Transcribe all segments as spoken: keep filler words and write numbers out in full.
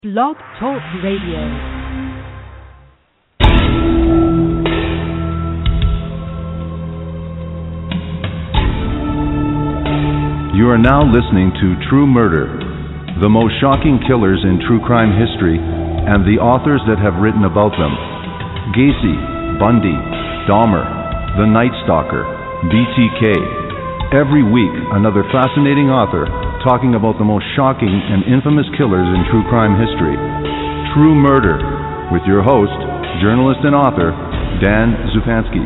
Blog Talk Radio. You are now listening to True Murder, the most shocking killers in true crime history, and the authors that have written about them. Gacy, Bundy, Dahmer, The Night Stalker, B T K. Every week, another fascinating author talking about the most shocking and infamous killers in true crime history. True Murder, with your host, journalist and author, Dan Zufanski.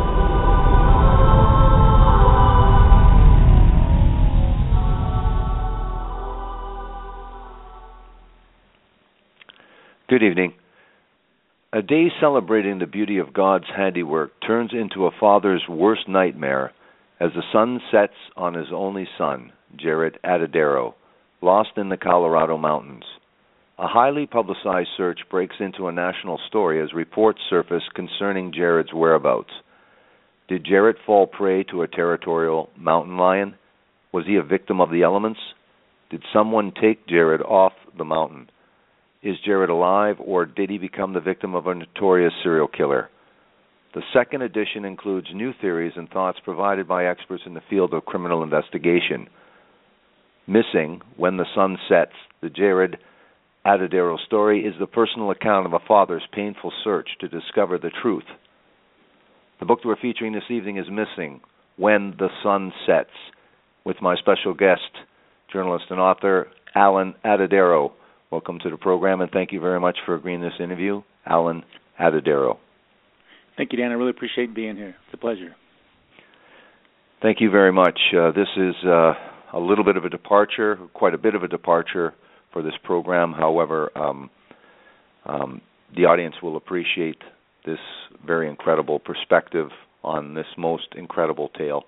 Good evening. A day celebrating the beauty of God's handiwork turns into a father's worst nightmare as the sun sets on his only son, Jared Atadero, lost in the Colorado mountains. A highly publicized search breaks into a national story as reports surface concerning Jared's whereabouts. Did Jared fall prey to a territorial mountain lion? Was he a victim of the elements? Did someone take Jared off the mountain? Is Jared alive, or did he become the victim of a notorious serial killer? The second edition includes new theories and thoughts provided by experts in the field of criminal investigation. Missing When the Sun Sets, the Jared Atadero story is the personal account of a father's painful search to discover the truth. The book that we're featuring this evening is Missing When the Sun Sets, with my special guest, journalist and author, Alan Atadero. Welcome to the program, and thank you very much for agreeing to this interview, Alan Atadero. Thank you, Dan. I really appreciate being here. It's a pleasure. Thank you very much. Uh, this is uh, a little bit of a departure, quite a bit of a departure for this program. However, um, um, the audience will appreciate this very incredible perspective on this most incredible tale.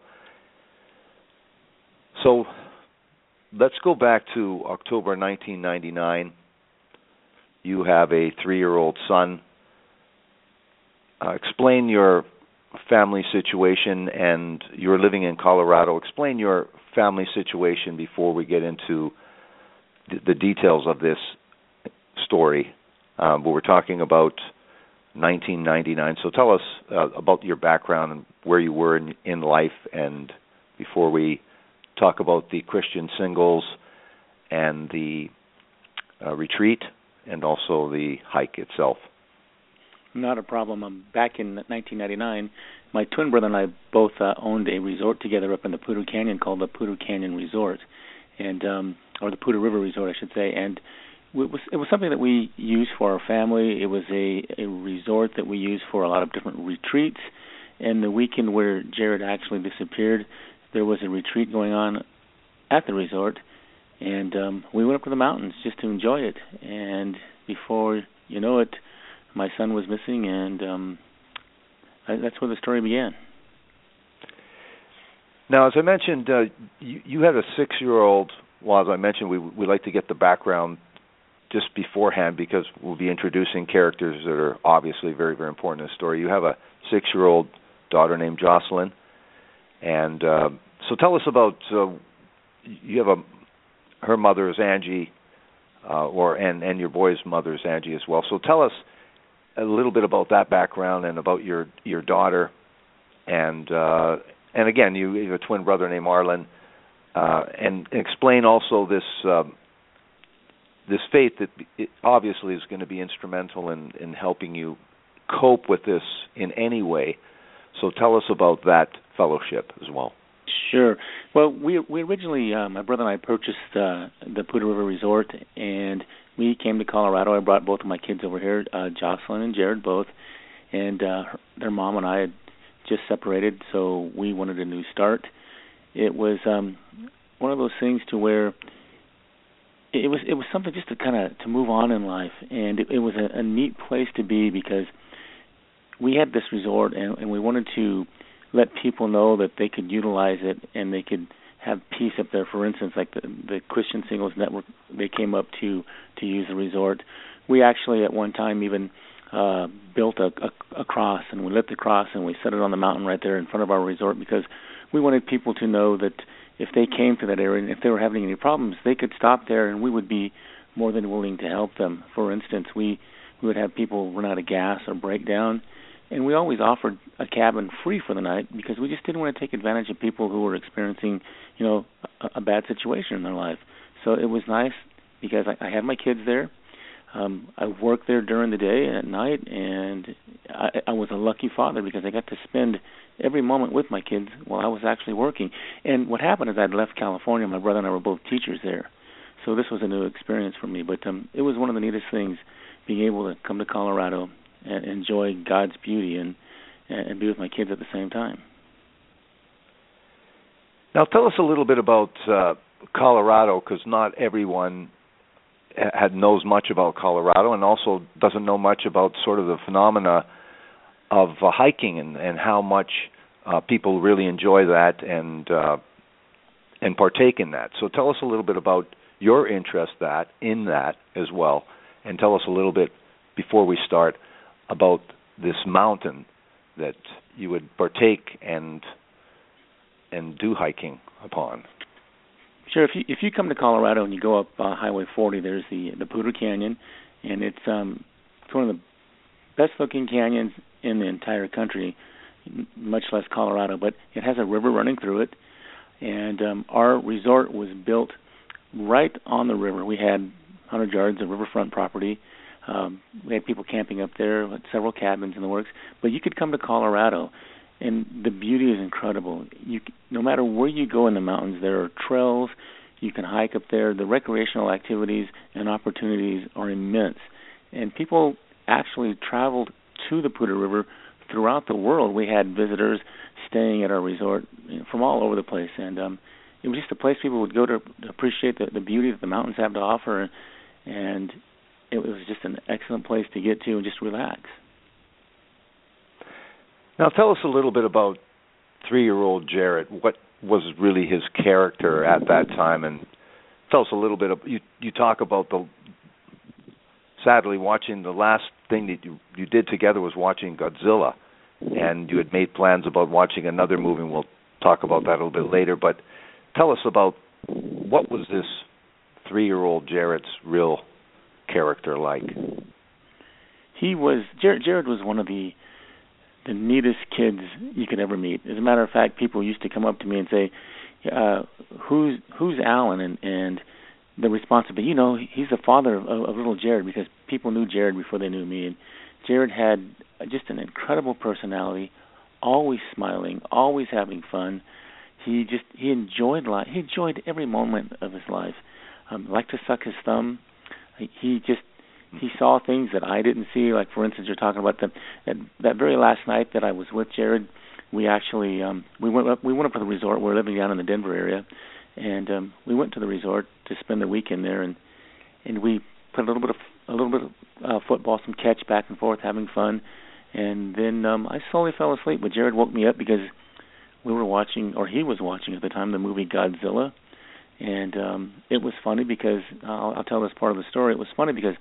So let's go back to October nineteen ninety-nine. You have a three-year-old son. Uh, explain your family situation, and you're living in Colorado. Explain your family situation before we get into the, the details of this story. Um, but we're talking about nineteen ninety-nine. So tell us uh, about your background and where you were in, in life, and before we talk about the Christian Singles and the uh, retreat and also the hike itself. Not a problem. Um, back in nineteen ninety-nine, my twin brother and I both uh, owned a resort together up in the Poudre Canyon called the Poudre Canyon Resort, and um, or the Poudre River Resort, I should say. And it was it was something that we used for our family. It was a, a resort that we used for a lot of different retreats. And the weekend where Jared actually disappeared, there was a retreat going on at the resort, and um, we went up to the mountains just to enjoy it. And before you know it, my son was missing, and um, I, that's where the story began. Now, as I mentioned, uh, you, you had a six-year-old. Well, as I mentioned, we we like to get the background just beforehand because we'll be introducing characters that are obviously very, very important in the story. You have a six-year-old daughter named Jocelyn, and uh, so tell us about. Uh, you have a her mother is Angie, uh, or and and your boy's mother is Angie as well. So tell us a little bit about that background and about your your daughter, and uh, and again, you, you have a twin brother named Arlen, uh, and explain also this uh, this faith that it obviously is going to be instrumental in, in helping you cope with this in any way. So tell us about that fellowship as well. Sure. Well, we we originally, uh, my brother and I purchased uh, the Poudre River Resort, and we came to Colorado. I brought both of my kids over here, uh, Jocelyn and Jared both, and uh, their mom and I had just separated, so we wanted a new start. It was um, one of those things to where it was it was something just to kind of to move on in life, and it, it was a, a neat place to be because we had this resort, and, and we wanted to let people know that they could utilize it and they could have peace up there. For instance, like the, the Christian Singles Network, they came up to, to use the resort. We actually at one time even uh, built a, a, a cross, and we lit the cross and we set it on the mountain right there in front of our resort because we wanted people to know that if they came to that area and if they were having any problems, they could stop there and we would be more than willing to help them. For instance, we, we would have people run out of gas or break down, and we always offered a cabin free for the night because we just didn't want to take advantage of people who were experiencing, you know, a, a bad situation in their life. So it was nice because I, I had my kids there. Um, I worked there during the day and at night, and I, I was a lucky father because I got to spend every moment with my kids while I was actually working. And what happened is I'd left California. My brother and I were both teachers there. So this was a new experience for me. But um, it was one of the neatest things, being able to come to Colorado and enjoy God's beauty and, and be with my kids at the same time. Now tell us a little bit about uh, Colorado, because not everyone had knows much about Colorado and also doesn't know much about sort of the phenomena of uh, hiking and, and how much uh, people really enjoy that and uh, and partake in that. So tell us a little bit about your interest that in that as well, and tell us a little bit before we start about this mountain that you would partake and and do hiking upon. Sure. If you if you come to Colorado and you go up uh, Highway forty, there's the the Poudre Canyon, and it's um it's one of the best looking canyons in the entire country, much less Colorado. But it has a river running through it, and um, our resort was built right on the river. We had one hundred yards of riverfront property. Um, we had people camping up there, several cabins in the works. But you could come to Colorado, and the beauty is incredible. You, no matter where you go in the mountains, there are trails. You can hike up there. The recreational activities and opportunities are immense. And people actually traveled to the Poudre River throughout the world. We had visitors staying at our resort, you know, from all over the place. And um, it was just a place people would go to, to appreciate the, the beauty that the mountains have to offer. And it was just an excellent place to get to and just relax. Now tell us a little bit about three-year-old Jared. What was really his character at that time? And tell us a little bit of, you, you talk about the, sadly, watching the last thing that you, you did together was watching Godzilla, and you had made plans about watching another movie, and we'll talk about that a little bit later. But tell us about what was this three-year-old Jared's real character like? He was, Jared, Jared was one of the the neatest kids you could ever meet. As a matter of fact, people used to come up to me and say, uh, who's who's Alan? And, and the response would be, you know, he's the father of, of little Jared, because people knew Jared before they knew me. And Jared had just an incredible personality, always smiling, always having fun. He just, he enjoyed life. He enjoyed every moment of his life. Um, liked to suck his thumb. He just, he saw things that I didn't see. Like, for instance, you're talking about the, that, that very last night that I was with Jared, we actually, um, we went up, we went up to the resort. We're living down in the Denver area, and um, we went to the resort to spend the weekend there, and and we played a little bit of, a little bit of uh, football, some catch back and forth, having fun, and then um, I slowly fell asleep, but Jared woke me up because we were watching, or he was watching at the time, the movie Godzilla. And um, it was funny because, I'll, I'll tell this part of the story, it was funny because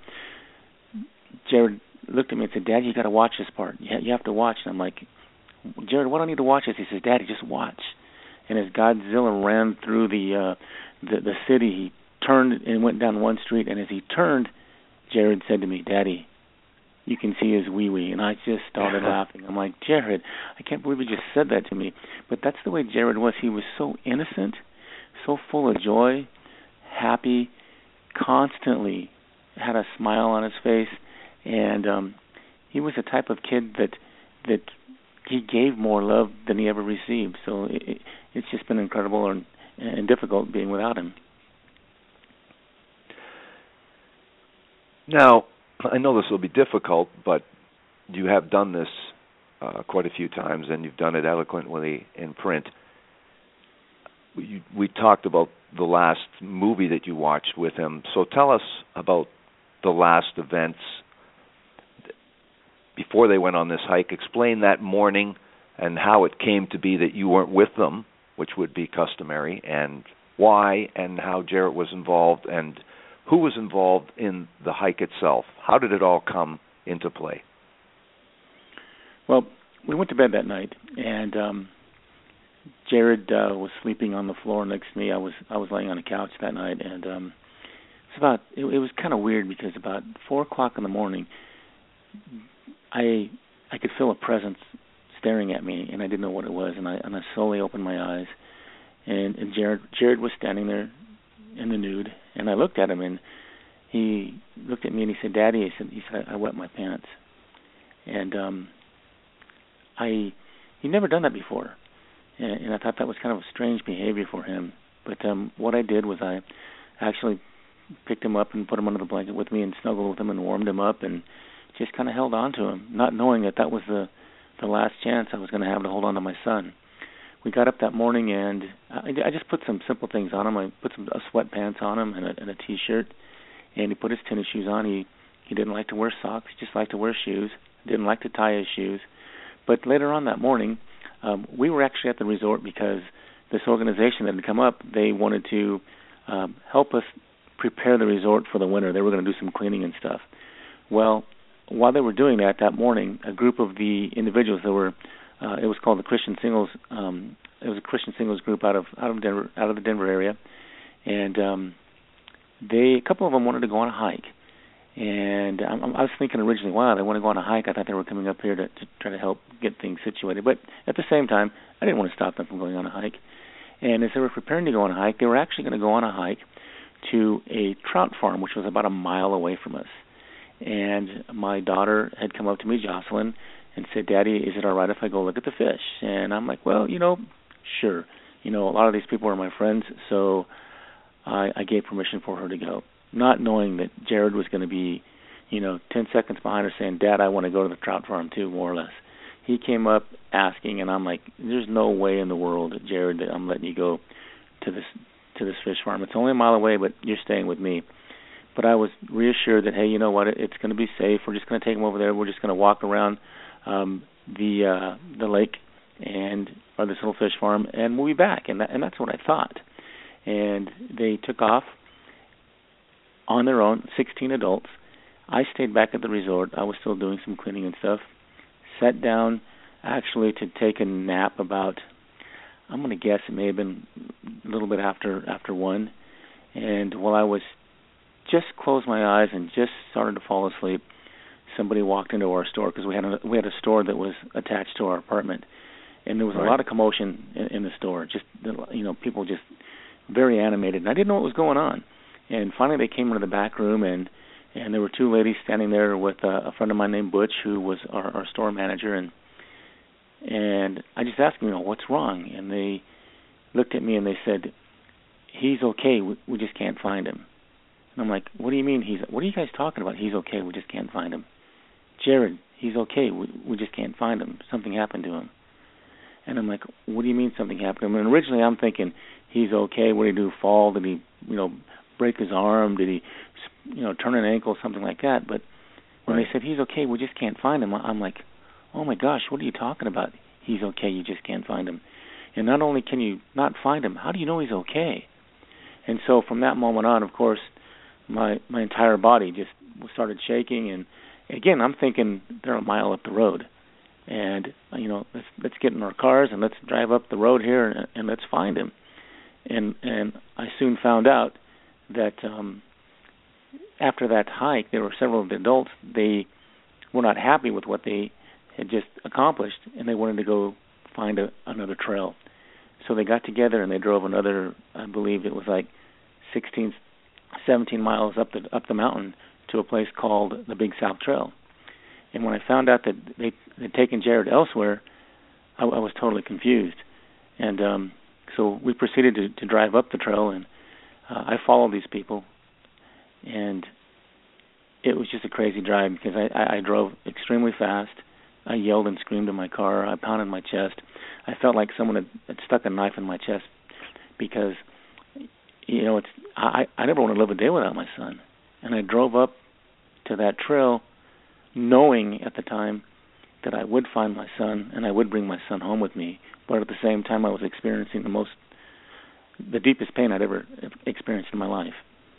Jared looked at me and said, Dad, you got to watch this part. You, ha- you have to watch. And I'm like, Jared, what do I need to watch this? He says, Daddy, just watch. And as Godzilla ran through the, uh, the the city, he turned and went down one street. And as he turned, Jared said to me, Daddy, you can see his wee-wee. And I just started laughing. I'm like, Jared, I can't believe you just said that to me. But that's the way Jared was. He was so innocent, so full of joy, happy, constantly had a smile on his face, and um, he was the type of kid that that he gave more love than he ever received. So it, it's just been incredible and, and difficult being without him. Now, I know this will be difficult, but you have done this uh, quite a few times, and you've done it eloquently in print. We, we talked about the last movie that you watched with him. So tell us about the last events before they went on this hike. Explain that morning and how it came to be that you weren't with them, which would be customary, and why, and how Jared was involved, and who was involved in the hike itself. How did it all come into play? Well, we went to bed that night, and um, Jared uh, was sleeping on the floor next to me. I was I was laying on a couch that night, and um, it's about. It, it was kind of weird because about four o'clock in the morning, I I could feel a presence staring at me, and I didn't know what it was. And I and I slowly opened my eyes, and, and Jared Jared was standing there in the nude, and I looked at him, and he looked at me and he said, "Daddy," he said, he said, "I wet my pants," and um, I he'd never done that before, and, and I thought that was kind of a strange behavior for him. But um, what I did was I actually picked him up and put him under the blanket with me and snuggled with him and warmed him up and just kind of held on to him, not knowing that that was the the last chance I was going to have to hold on to my son. We got up that morning, and I, I just put some simple things on him. I put some uh, sweatpants on him and a, and a T-shirt, and he put his tennis shoes on. He he didn't like to wear socks, he just liked to wear shoes. Didn't like to tie his shoes. But later on that morning, um, we were actually at the resort because this organization that had come up, they wanted to um, help us prepare the resort for the winter. They were going to do some cleaning and stuff. Well, while they were doing that that morning, a group of the individuals that were Uh, it was called the Christian Singles. Um, it was a Christian Singles group out of out of Denver, out of the Denver area, and um, they a couple of them wanted to go on a hike. And I, I was thinking originally, wow, they want to go on a hike. I thought they were coming up here to, to try to help get things situated. But at the same time, I didn't want to stop them from going on a hike. And as they were preparing to go on a hike, they were actually going to go on a hike to a trout farm, which was about a mile away from us. And my daughter had come up to me, Jocelyn, and said, "Daddy, is it all right if I go look at the fish?" And I'm like, well, you know, sure. You know, a lot of these people are my friends, so I, I gave permission for her to go, not knowing that Jared was going to be, you know, ten seconds behind her saying, "Dad, I want to go to the trout farm too," more or less. He came up asking, and I'm like, there's no way in the world, Jared, that I'm letting you go to this to this fish farm. It's only a mile away, but you're staying with me. But I was reassured that, hey, you know what, it's going to be safe. We're just going to take him over there. We're just going to walk around Um, the uh, the lake and or this little fish farm, and we'll be back. And that, and that's what I thought. And they took off on their own, sixteen adults. I stayed back at the resort. I was still doing some cleaning and stuff. Sat down actually to take a nap about, I'm going to guess it may have been a little bit after after one. And while I was just closed my eyes and just started to fall asleep, somebody walked into our store because we had a, we had a store that was attached to our apartment, and there was right. a lot of commotion in, in the store. Just you know, people just very animated, and I didn't know what was going on. And finally, they came into the back room, and and there were two ladies standing there with a, a friend of mine named Butch, who was our, our store manager, and and I just asked them, you know, what's wrong? And they looked at me and they said, "He's okay. We, we just can't find him." And I'm like, "What do you mean he's? What are you guys talking about? He's okay. We just can't find him." "Jared, he's okay. We, we just can't find him. Something happened to him." And I'm like, "What do you mean something happened to him?" And originally I'm thinking, he's okay. What did he do? Fall? Did he, you know, break his arm? Did he, you know, turn an ankle? Something like that. But when right. they said he's okay, we just can't find him, I'm like, oh my gosh, what are you talking about? He's okay. You just can't find him. And not only can you not find him, how do you know he's okay? And so from that moment on, of course, my my entire body just started shaking. And again, I'm thinking they're a mile up the road, and you know, let's let's get in our cars and let's drive up the road here and, and let's find him. And and I soon found out that um, after that hike, there were several of the adults. They were not happy with what they had just accomplished, and they wanted to go find a, another trail. So they got together and they drove another, I believe it was like sixteen, seventeen miles up the up the mountain to a place called the Big South Trail. And when I found out that they had taken Jared elsewhere, I, I was totally confused. And um, so we proceeded to, to drive up the trail, and uh, I followed these people. And it was just a crazy drive because I, I, I drove extremely fast. I yelled and screamed in my car. I pounded my chest. I felt like someone had, had stuck a knife in my chest because, you know, it's I, I never want to live a day without my son. And I drove up to that trail knowing at the time that I would find my son and I would bring my son home with me. But at the same time, I was experiencing the most, the deepest pain I'd ever experienced in my life.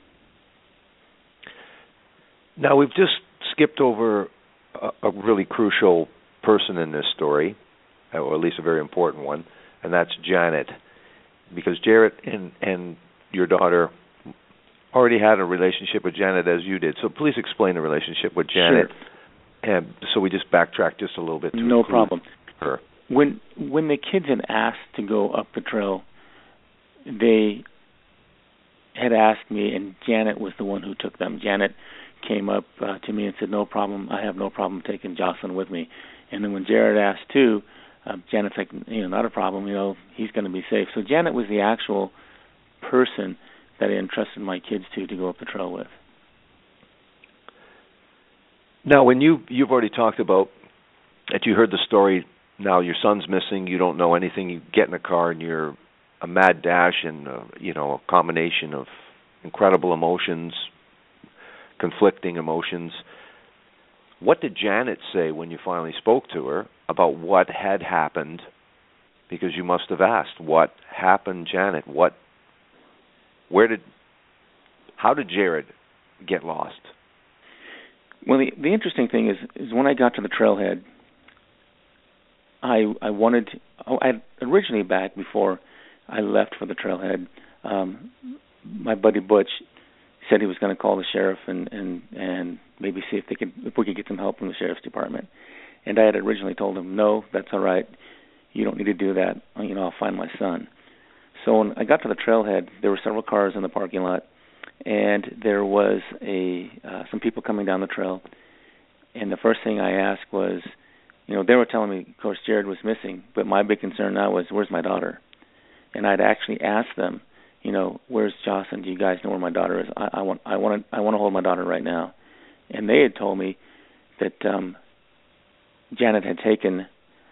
Now, we've just skipped over a, a really crucial person in this story, or at least a very important one, and that's Janet. Because Jared and, and your daughter already had a relationship with Janet as you did. So please explain the relationship with Janet. Sure. And so we just backtrack just a little bit to no problem. Her. When when the kids had asked to go up the trail, they had asked me, and Janet was the one who took them. Janet came up uh, to me and said, "No problem. I have no problem taking Jocelyn with me." And then when Jared asked too, uh, Janet's like, "You know, not a problem. You know, he's going to be safe." So Janet was the actual person that I entrusted my kids to to go up the trail with. Now, when you you've already talked about that, you heard the story. Now your son's missing. You don't know anything. You get in a car and you're a mad dash and uh, you know, a combination of incredible emotions, conflicting emotions. What did Janet say when you finally spoke to her about what had happened? Because you must have asked, what happened, Janet? What, where did, how did Jared get lost? Well, the, the interesting thing is, is when I got to the trailhead, I I wanted, to, oh, I originally back before I left for the trailhead, um, my buddy Butch said he was going to call the sheriff and, and, and maybe see if they could if we could get some help from the sheriff's department. And I had originally told him, no, that's all right. You don't need to do that. You know, I'll find my son. So when I got to the trailhead, there were several cars in the parking lot, and there was a uh, some people coming down the trail. And the first thing I asked was, you know, they were telling me, of course, Jared was missing, but my big concern now was, where's my daughter? And I'd actually asked them, you know, where's Jocelyn? Do you guys know where my daughter is? I, I want, I want to, I want to hold my daughter right now. And they had told me that um, Janet had taken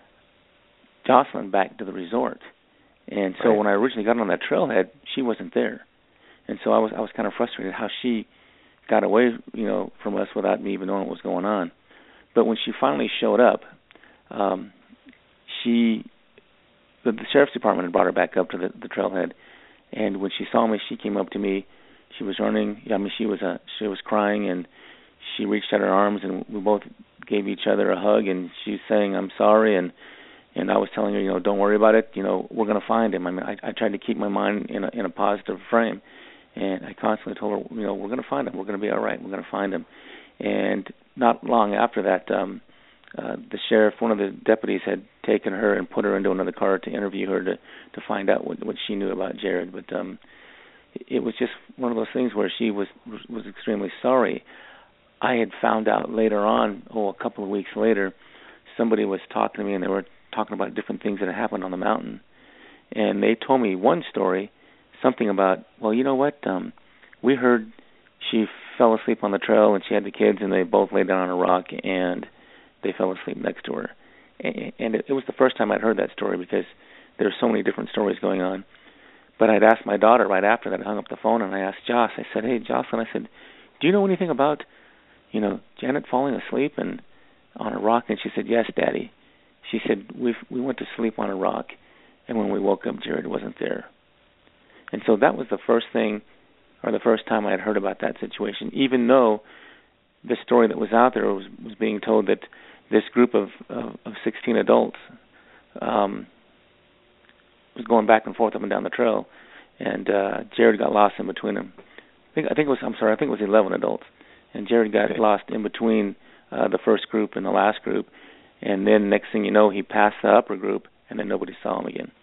Jocelyn back to the resort. And so right. when I originally got on that trailhead, she wasn't there. And so I was, I was kind of frustrated how she got away, you know, from us without me even knowing what was going on. But when she finally showed up, um, she, the, the sheriff's department had brought her back up to the, the trailhead. And when she saw me, she came up to me. She was running. I mean, she was uh, she was crying, and she reached out her arms, and we both gave each other a hug. And she was saying, "I'm sorry," and and I was telling her, you know, don't worry about it. You know, we're going to find him. I mean, I, I tried to keep my mind in a in a positive frame, and I constantly told her, you know, we're going to find him. We're going to be all right. We're going to find him. And not long after that, um, uh, the sheriff, one of the deputies, had taken her and put her into another car to interview her to, to find out what, what she knew about Jared. But um, it was just one of those things where she was was extremely sorry. I had found out later on, oh, a couple of weeks later, somebody was talking to me, and they were talking about different things that had happened on the mountain. And they told me one story, something about, well, you know what, um, we heard she fell asleep on the trail, and she had the kids, and they both lay down on a rock, and they fell asleep next to her. And it was the first time I'd heard that story, because there were so many different stories going on. But I'd asked my daughter right after that. I hung up the phone, and I asked Joss. I said, hey, Jocelyn, I said, do you know anything about, you know, Janet falling asleep and on a rock? And she said, yes, Daddy. She said, we we went to sleep on a rock, and when we woke up, Jared wasn't there. And so that was the first thing, or the first time I had heard about that situation, even though the story that was out there was, was being told that this group of, of, of sixteen adults um, was going back and forth up and down the trail, and uh, Jared got lost in between them. I think, I think it was, I'm sorry, I think it was eleven adults, and Jared got okay. lost in between uh, the first group and the last group, and then next thing you know, he passed the upper group, and then nobody saw him again.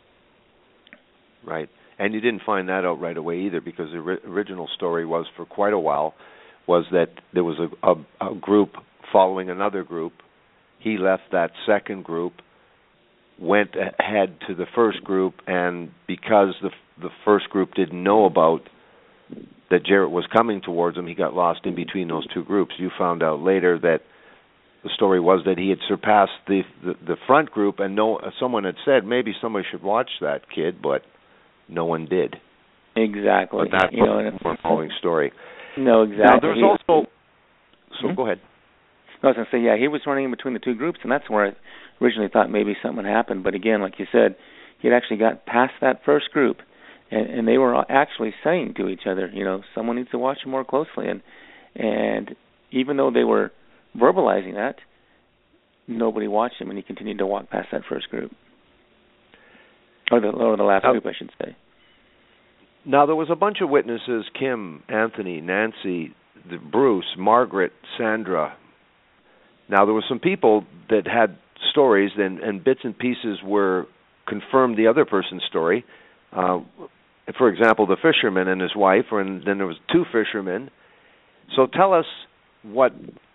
Right. And you didn't find that out right away either, because the ri- original story was, for quite a while, was that there was a, a, a group following another group. He left that second group, went ahead to the first group, and because the the first group didn't know about that Jared was coming towards him, he got lost in between those two groups. You found out later that the story was that he had surpassed the the, the front group, and no someone had said maybe somebody should watch that kid, but no one did. Exactly. But that's you know, the following story. No, exactly. Now, there's also... So, mm-hmm. go ahead. I was going to say, yeah, he was running in between the two groups, and that's where I originally thought maybe something happened. But again, like you said, he had actually got past that first group, and, and they were actually saying to each other, you know, someone needs to watch him more closely. And, and even though they were verbalizing that, nobody watched him, and he continued to walk past that first group. Or the, or the last now, group, I should say. Now, there was a bunch of witnesses: Kim, Anthony, Nancy, Bruce, Margaret, Sandra. Now, there were some people that had stories, and, and bits and pieces were confirmed the other person's story. Uh, for example, the fisherman and his wife, and then there was two fishermen. So tell us what,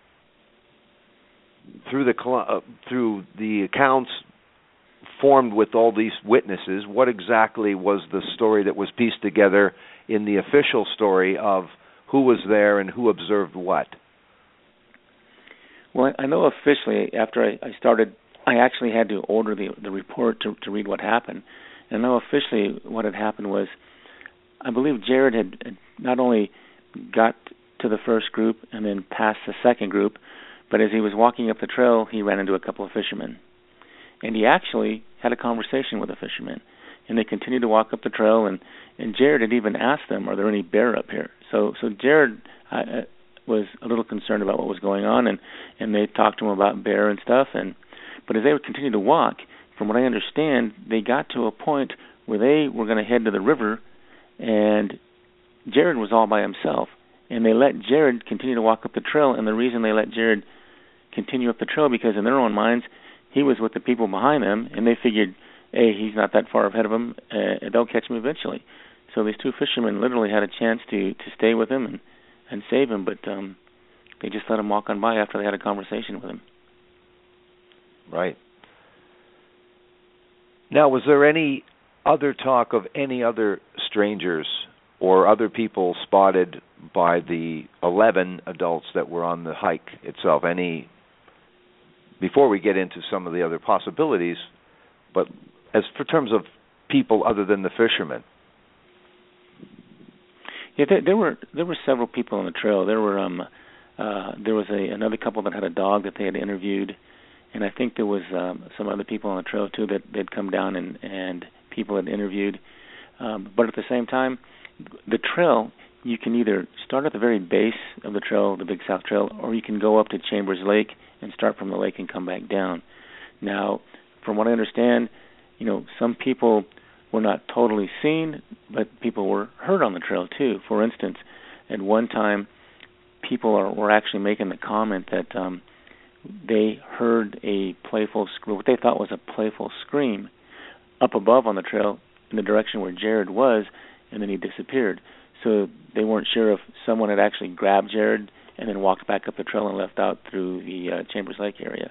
through the uh, through the accounts formed with all these witnesses, what exactly was the story that was pieced together in the official story of who was there and who observed what? Well, I know officially after I, I started, I actually had to order the the report to, to read what happened. And I know officially what had happened was, I believe Jared had, had not only got to the first group and then past the second group, but as he was walking up the trail, he ran into a couple of fishermen. And he actually had a conversation with the fishermen. And they continued to walk up the trail, and, and Jared had even asked them, are there any bear up here? So so Jared uh, was a little concerned about what was going on, and, and they talked to him about bear and stuff. And but as they would continue to walk, from what I understand, they got to a point where they were going to head to the river, and Jared was all by himself. And they let Jared continue to walk up the trail, and the reason they let Jared continue up the trail, because in their own minds, he was with the people behind them, and they figured, hey, he's not that far ahead of them, uh, they'll catch him eventually. So these two fishermen literally had a chance to, to stay with him and, and save him, but um, they just let him walk on by after they had a conversation with him. Right. Now, was there any other talk of any other strangers or other people spotted by the eleven adults that were on the hike itself? Any, before we get into some of the other possibilities, but as for terms of people other than the fishermen? Yeah, there, there were there were several people on the trail. There were um, uh, there was a another couple that had a dog that they had interviewed, and I think there was um, some other people on the trail too that they'd come down and and people had interviewed. Um, but at the same time, the trail, you can either start at the very base of the trail, the Big South Trail, or you can go up to Chambers Lake and start from the lake and come back down. Now, from what I understand, you know, some people were not totally seen, but people were heard on the trail too. For instance, at one time, people are, were actually making the comment that um, they heard a playful, what they thought was a playful scream up above on the trail in the direction where Jared was, and then he disappeared. So they weren't sure if someone had actually grabbed Jared and then walked back up the trail and left out through the uh, Chambers Lake area.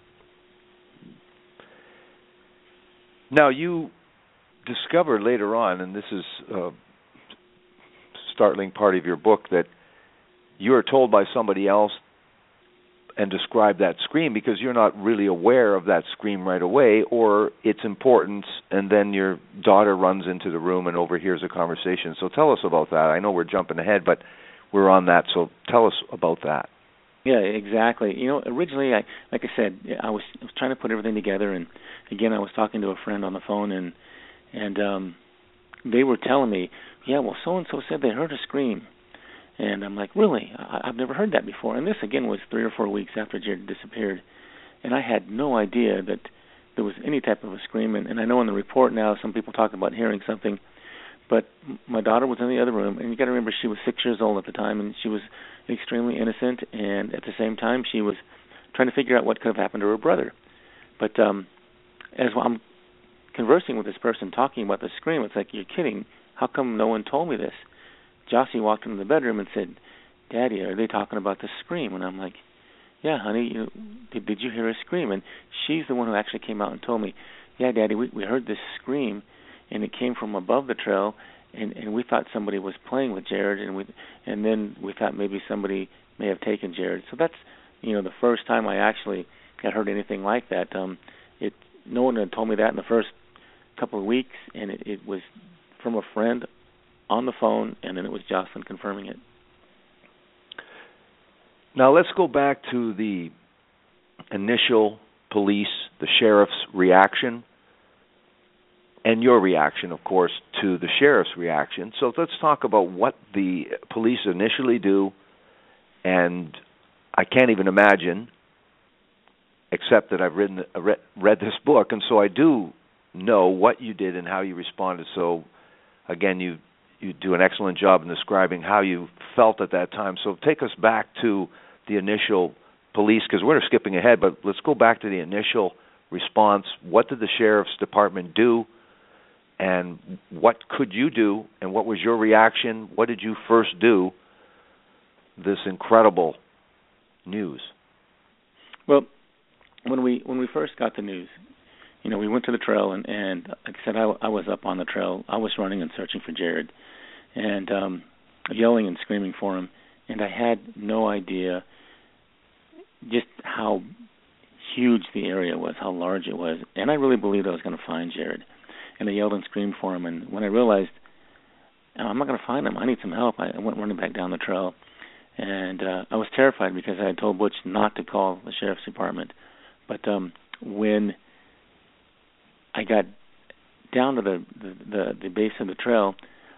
Now, you discovered later on, and this is a startling part of your book, that you are told by somebody else and describe that scream because you're not really aware of that scream right away or its importance, and then your daughter runs into the room and overhears a conversation. So tell us about that. I know we're jumping ahead, but we're on that, so tell us about that. Yeah, exactly. You know, originally, I like I said, I was, I was trying to put everything together, and again, I was talking to a friend on the phone, and and um, they were telling me, yeah, well, so-and-so said they heard a scream. And I'm like, really? I, I've never heard that before. And this, again, was three or four weeks after Jared disappeared. And I had no idea that there was any type of a scream. And, and I know in the report now some people talk about hearing something. But my daughter was in the other room. And you got to remember, she was six years old at the time. And she was extremely innocent. And at the same time, she was trying to figure out what could have happened to her brother. But um, as I'm conversing with this person talking about the scream, it's like, you're kidding. How come no one told me this? Jossie walked into the bedroom and said, Daddy, are they talking about the scream? And I'm like, yeah, honey, you know, did, did you hear a scream? And she's the one who actually came out and told me, yeah, Daddy, we, we heard this scream, and it came from above the trail, and, and we thought somebody was playing with Jared, and we and then we thought maybe somebody may have taken Jared. So that's, you know, the first time I actually had heard anything like that. Um, it no one had told me that in the first couple of weeks, and it, it was from a friend on the phone, and then it was Jocelyn confirming it. Now let's go back to the initial police, the sheriff's reaction, and your reaction, of course, to the sheriff's reaction. So let's talk about what the police initially do, and I can't even imagine, except that I've written, read, read this book, and so I do know what you did and how you responded. So, again, you you do an excellent job in describing how you felt at that time. So take us back to the initial police, because we're skipping ahead, but let's go back to the initial response. What did the sheriff's department do, and what could you do, and what was your reaction? What did you first do? This incredible news. Well, when we when we first got the news, you know, we went to the trail, and, and like I said, I, I was up on the trail. I was running and searching for Jared, and um, yelling and screaming for him, and I had no idea just how huge the area was, how large it was, and I really believed I was going to find Jared. And I yelled and screamed for him, and when I realized, oh, I'm not going to find him, I need some help, I went running back down the trail, and uh, I was terrified because I had told Butch not to call the sheriff's department. But um, when I got down to the, the, the, the base of the trail,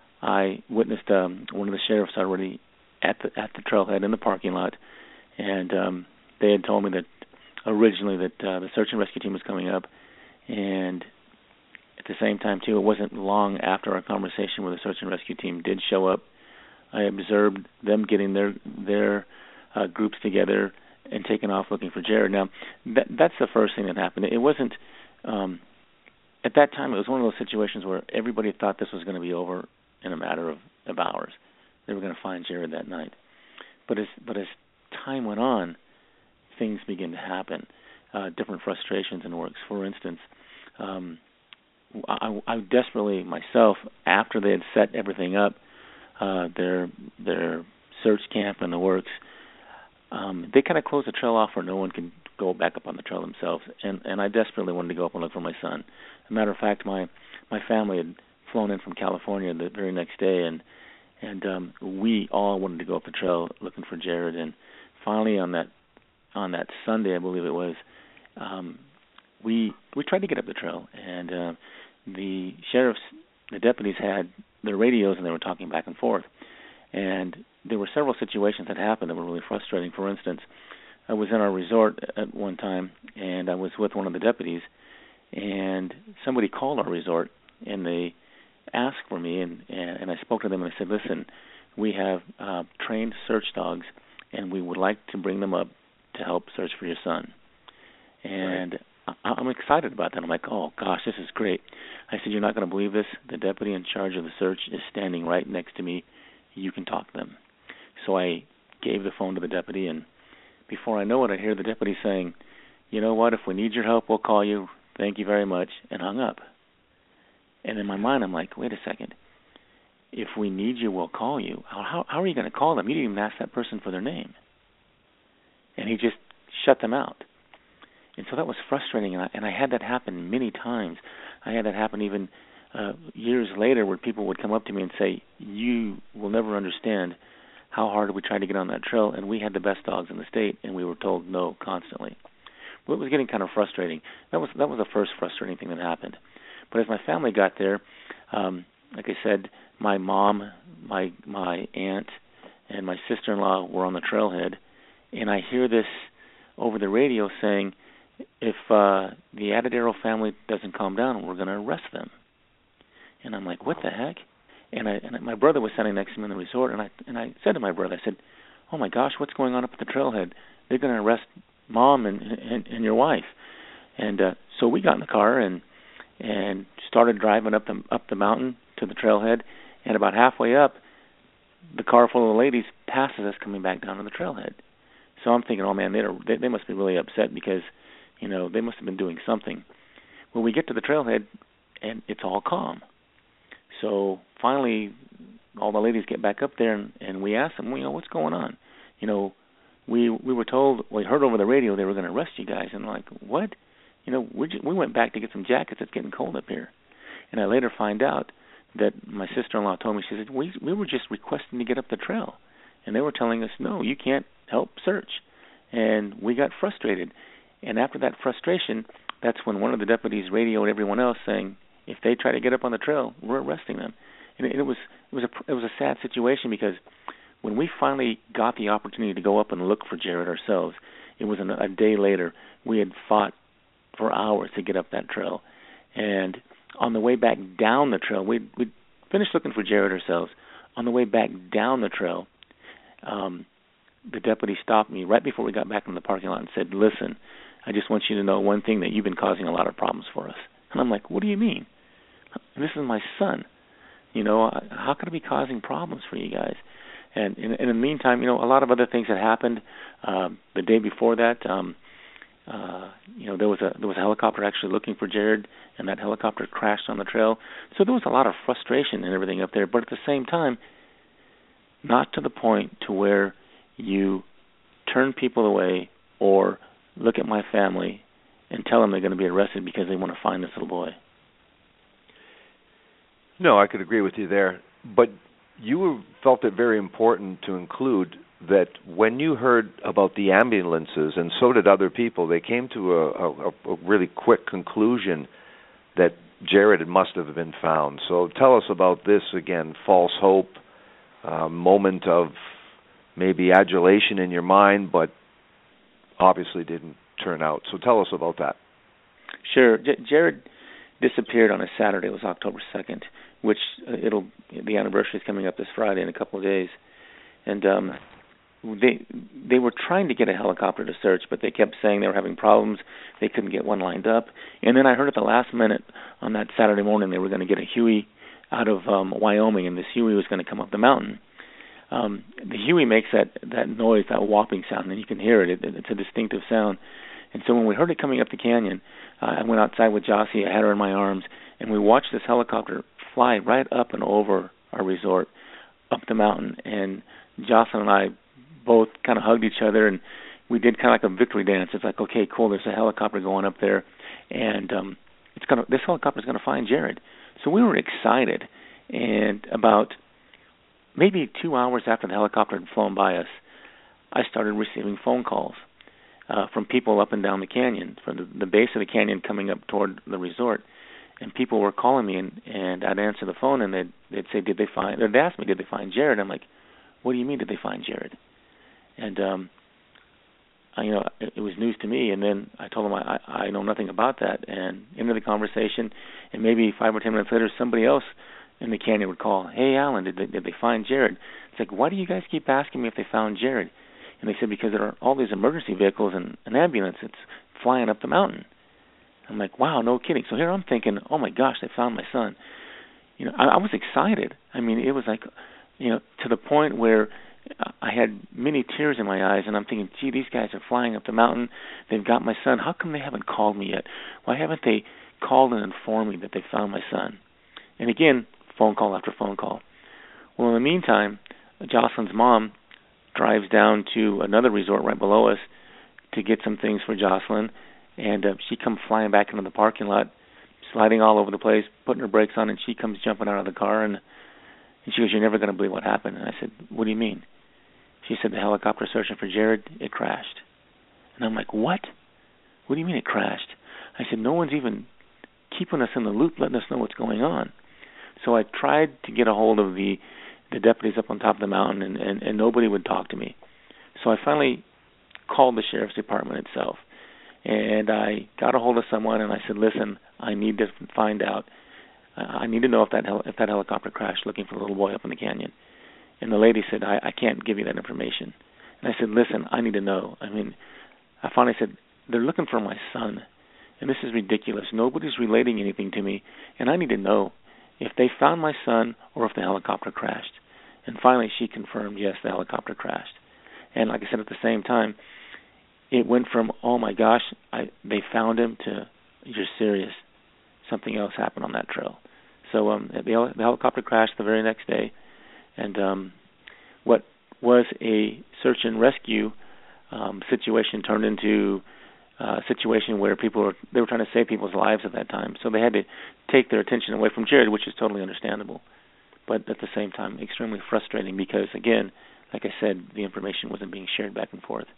I witnessed um, one of the sheriffs already at the at the trailhead in the parking lot, and um, they had told me that originally that uh, the search and rescue team was coming up, and at the same time, too, it wasn't long after our conversation where the search and rescue team did show up. I observed them getting their their uh, groups together and taking off looking for Jared. Now, that, that's the first thing that happened. It wasn't, um, at that time, it was one of those situations where everybody thought this was going to be over in a matter of, of hours. They were going to find Jared that night. But as, but as time went on, things began to happen, uh, different frustrations in works. For instance, um, I, I desperately myself, after they had set everything up, uh, their their search camp and the works, um, they kind of closed the trail off where no one could go back up on the trail themselves. And, and I desperately wanted to go up and look for my son. As a matter of fact, my my family had flown in from California the very next day, and and um, we all wanted to go up the trail looking for Jared. And finally, on that on that Sunday, I believe it was, um, we we tried to get up the trail, and uh, the sheriffs, the deputies had their radios, and they were talking back and forth. And there were several situations that happened that were really frustrating. For instance, I was in our resort at one time, and I was with one of the deputies, and somebody called our resort, and they asked for me, and, and, and I spoke to them, and I said, listen, we have uh, trained search dogs, and we would like to bring them up to help search for your son. And right. I, I'm excited about that. I'm like, oh, gosh, this is great. I said, you're not going to believe this. The deputy in charge of the search is standing right next to me. You can talk to them. So I gave the phone to the deputy, and before I know it, I hear the deputy saying, you know what, if we need your help, we'll call you. Thank you very much, and hung up. And in my mind, I'm like, wait a second. If we need you, we'll call you. How, how are you going to call them? You didn't even ask that person for their name. And he just shut them out. And so that was frustrating, and I, and I had that happen many times. I had that happen even uh, years later where people would come up to me and say, you will never understand how hard we tried to get on that trail, and we had the best dogs in the state, and we were told no constantly. Well, it was getting kind of frustrating. That was that was the first frustrating thing that happened. But as my family got there, um, like I said, my mom, my my aunt, and my sister-in-law were on the trailhead, and I hear this over the radio saying, if uh, the Atadero family doesn't calm down, we're going to arrest them. And I'm like, what the heck? And, I, and my brother was standing next to me in the resort, and I and I said to my brother, I said, oh my gosh, what's going on up at the trailhead? They're going to arrest Mom and, and, and your wife. And uh, so we got in the car and and started driving up the up the mountain to the trailhead. And about halfway up, the car full of ladies passes us coming back down to the trailhead. So I'm thinking, oh man, they they, they must be really upset because, you know, they must have been doing something. Well, we get to the trailhead and it's all calm. So finally, all the ladies get back up there, and, and we ask them, well, you know, what's going on? You know, we we were told, we heard over the radio they were going to arrest you guys. And I'm like, what? You know, we we went back to get some jackets. It's getting cold up here. And I later find out that my sister-in-law told me, she said, we we were just requesting to get up the trail. And they were telling us, no, you can't help search. And we got frustrated. And after that frustration, that's when one of the deputies radioed everyone else saying, if they try to get up on the trail, we're arresting them. And it, it was it was a it was a sad situation because when we finally got the opportunity to go up and look for Jared ourselves, it was an, a day later. We had fought for hours to get up that trail, and on the way back down the trail, we we finished looking for Jared ourselves. On the way back down the trail, um, the deputy stopped me right before we got back in the parking lot and said, listen, I just want you to know one thing, that you've been causing a lot of problems for us. And I'm like, what do you mean? This is my son. You know, how could I be causing problems for you guys? And in, in the meantime, you know, a lot of other things had happened. Um, the day before that, um, uh, you know, there was a there was a helicopter actually looking for Jared, and that helicopter crashed on the trail. So there was a lot of frustration and everything up there. But at the same time, not to the point to where you turn people away or look at my family and tell them they're going to be arrested because they want to find this little boy. No, I could agree with you there. But you felt it very important to include that when you heard about the ambulances, and so did other people, they came to a, a, a really quick conclusion that Jared must have been found. So tell us about this again, false hope, uh, moment of maybe adulation in your mind, but obviously didn't turn out. So tell us about that. Sure. J- Jared disappeared on a Saturday. It was October second, which uh, it'll the anniversary is coming up this Friday in a couple of days. And um, they they were trying to get a helicopter to search, but they kept saying they were having problems. They couldn't get one lined up. And then I heard at the last minute on that Saturday morning they were going to get a Huey out of um, Wyoming, and this Huey was going to come up the mountain. Um, the Huey makes that, that noise, that whopping sound, and you can hear it. it. It's a distinctive sound. And so when we heard it coming up the canyon, uh, I went outside with Jossie. I had her in my arms, and we watched this helicopter fly right up and over our resort, up the mountain. And Jocelyn and I both kind of hugged each other, and we did kind of like a victory dance. It's like, okay, cool, there's a helicopter going up there, and um, it's gonna this helicopter's going to find Jared. So we were excited. And about maybe two hours after the helicopter had flown by us, I started receiving phone calls uh, from people up and down the canyon, from the, the base of the canyon coming up toward the resort. And people were calling me, and, and I'd answer the phone, and they'd, they'd say, did they find, they'd ask me, did they find Jared? I'm like, what do you mean, did they find Jared? And, um, I, you know, it, it was news to me, and then I told them I, I, I know nothing about that, and into the conversation, and maybe five or ten minutes later, somebody else in the canyon would call, hey, Alan, did they, did they find Jared? It's like, why do you guys keep asking me if they found Jared? And they said, because there are all these emergency vehicles and an ambulance that's flying up the mountain. I'm like, wow, no kidding. So here I'm thinking, oh, my gosh, they found my son. You know, I, I was excited. I mean, it was like, you know, to the point where I had many tears in my eyes, and I'm thinking, gee, these guys are flying up the mountain. They've got my son. How come they haven't called me yet? Why haven't they called and informed me that they found my son? And again, phone call after phone call. Well, in the meantime, Jocelyn's mom drives down to another resort right below us to get some things for Jocelyn, and uh, she comes flying back into the parking lot, sliding all over the place, putting her brakes on, and she comes jumping out of the car, and, and she goes, you're never going to believe what happened. And I said, what do you mean? She said, the helicopter searching for Jared, it crashed. And I'm like, what? What do you mean it crashed? I said, no one's even keeping us in the loop, letting us know what's going on. So I tried to get a hold of the, the deputies up on top of the mountain, and, and, and nobody would talk to me. So I finally called the sheriff's department itself, and I got a hold of someone, and I said, listen, I need to find out. Uh, I need to know if that hel- if that helicopter crashed looking for the little boy up in the canyon. And the lady said, I, I can't give you that information. And I said, listen, I need to know. I mean, I finally said, they're looking for my son, and this is ridiculous. Nobody's relating anything to me, and I need to know if they found my son or if the helicopter crashed. And finally she confirmed, yes, the helicopter crashed. And like I said, at the same time, it went from, oh my gosh, I, they found him, to, you're serious. Something else happened on that trail. So um, the, the helicopter crashed the very next day, and um, what was a search and rescue um, situation turned into Uh, situation where people were they were trying to save people's lives at that time, so they had to take their attention away from Jared, which is totally understandable, but at the same time extremely frustrating because, again, like I said, the information wasn't being shared back and forth.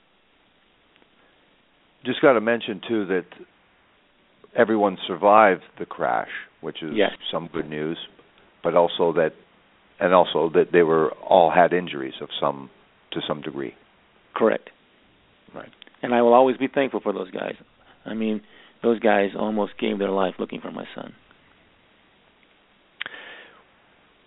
Just got to mention too that everyone survived the crash, which is yes. some good news, but also that, and also that they were all had injuries of some to some degree. Correct. Right. And I will always be thankful for those guys. I mean, those guys almost gave their life looking for my son.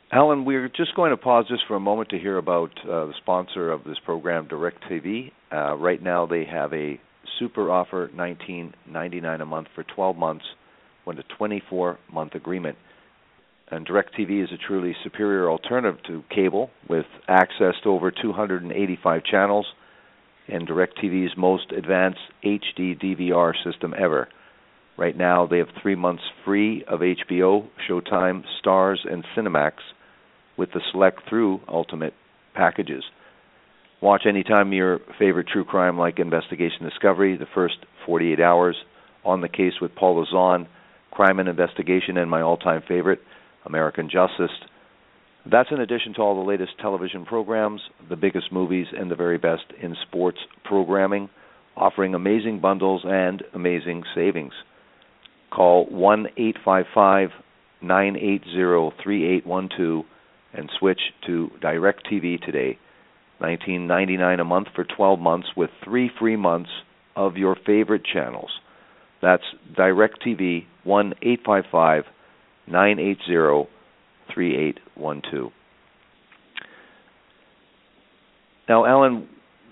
Alan, we're just going to pause just for a moment to hear about uh, the sponsor of this program, DirecTV. Uh, right now they have a super offer, nineteen ninety-nine dollars a month for twelve months, with a twenty-four month agreement. And DirecTV is a truly superior alternative to cable with access to over two hundred eighty-five channels and DirecTV's most advanced H D D V R system ever. Right now they have three months free of H B O, Showtime, Starz, and Cinemax with the Select Through Ultimate packages. Watch anytime your favorite true crime like Investigation Discovery, The First forty-eight hours, On the Case with Paul Luzon, Crime and Investigation, and my all-time favorite, American Justice. That's in addition to all the latest television programs, the biggest movies, and the very best in sports programming, offering amazing bundles and amazing savings. Call one eight five five, nine eight zero, three eight one two and switch to DirecTV today. nineteen ninety-nine dollars a month for twelve months with three free months of your favorite channels. That's DirecTV, one eight five five, nine eight zero, three eight one two. Now, Alan,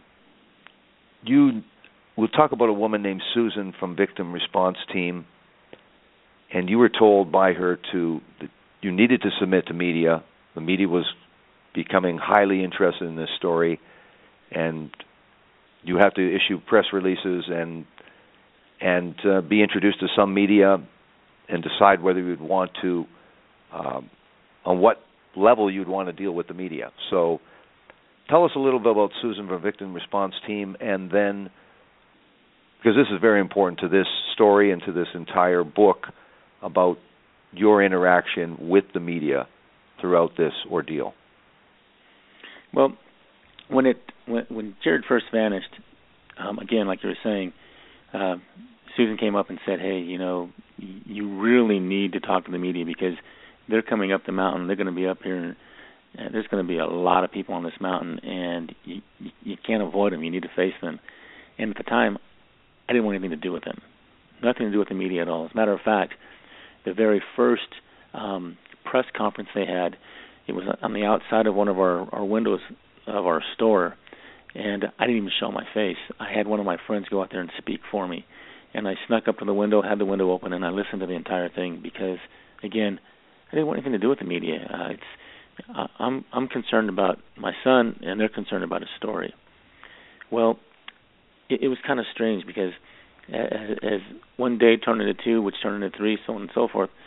you will talk about a woman named Susan from Victim Response Team, and you were told by her to that you needed to submit to media. The media was becoming highly interested in this story, and you have to issue press releases and and uh, be introduced to some media and decide whether you'd want to, um, on what level you'd want to deal with the media. So tell us a little bit about Susan from Victim Response Team, and then, because this is very important to this story and to this entire book, about your interaction with the media throughout this ordeal. Well, when it when, when Jared first vanished, um, again, like you were saying, uh, Susan came up and said, hey, you know, you really need to talk to the media because they're coming up the mountain. They're going to be up here. And there's going to be a lot of people on this mountain, and you, you can't avoid them. You need to face them. And at the time, I didn't want anything to do with them. Nothing to do with the media at all. As a matter of fact, the very first um, press conference they had, it was on the outside of one of our, our windows of our store, and I didn't even show my face. I had one of my friends go out there and speak for me, and I snuck up to the window, had the window open, and I listened to the entire thing because, again, I didn't want anything to do with the media. Uh, it's uh, I'm I'm concerned about my son, and they're concerned about his story. Well, it, it was kind of strange because as, as one day turned into two, which turned into three, so on and so forth,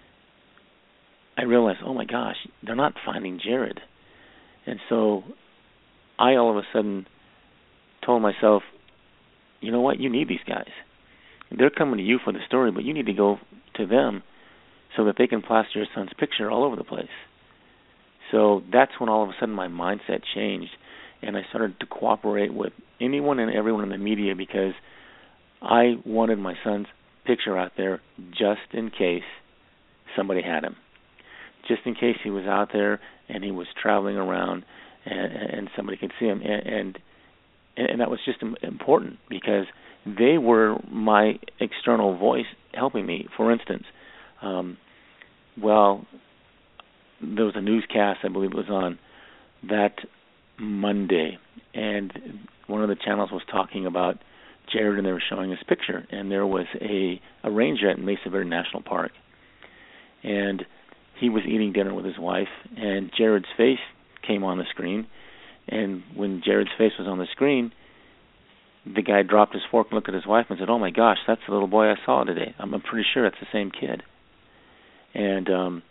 I realized, oh my gosh, they're not finding Jared. And so I all of a sudden told myself, you know what, you need these guys. They're coming to you for the story, but you need to go to them so that they can plaster your son's picture all over the place. So that's when all of a sudden my mindset changed, and I started to cooperate with anyone and everyone in the media because I wanted my son's picture out there just in case somebody had him. Just in case he was out there and he was traveling around and, and somebody could see him. And, and and that was just important because they were my external voice helping me. For instance, um, well, there was a newscast, I believe it was on that Monday, and one of the channels was talking about Jared, and they were showing his picture, and there was a, a ranger at Mesa Verde National Park, and he was eating dinner with his wife, and Jared's face came on the screen, and when Jared's face was on the screen, the guy dropped his fork and looked at his wife and said, oh my gosh, that's the little boy I saw today. I'm, I'm pretty sure that's the same kid. And um,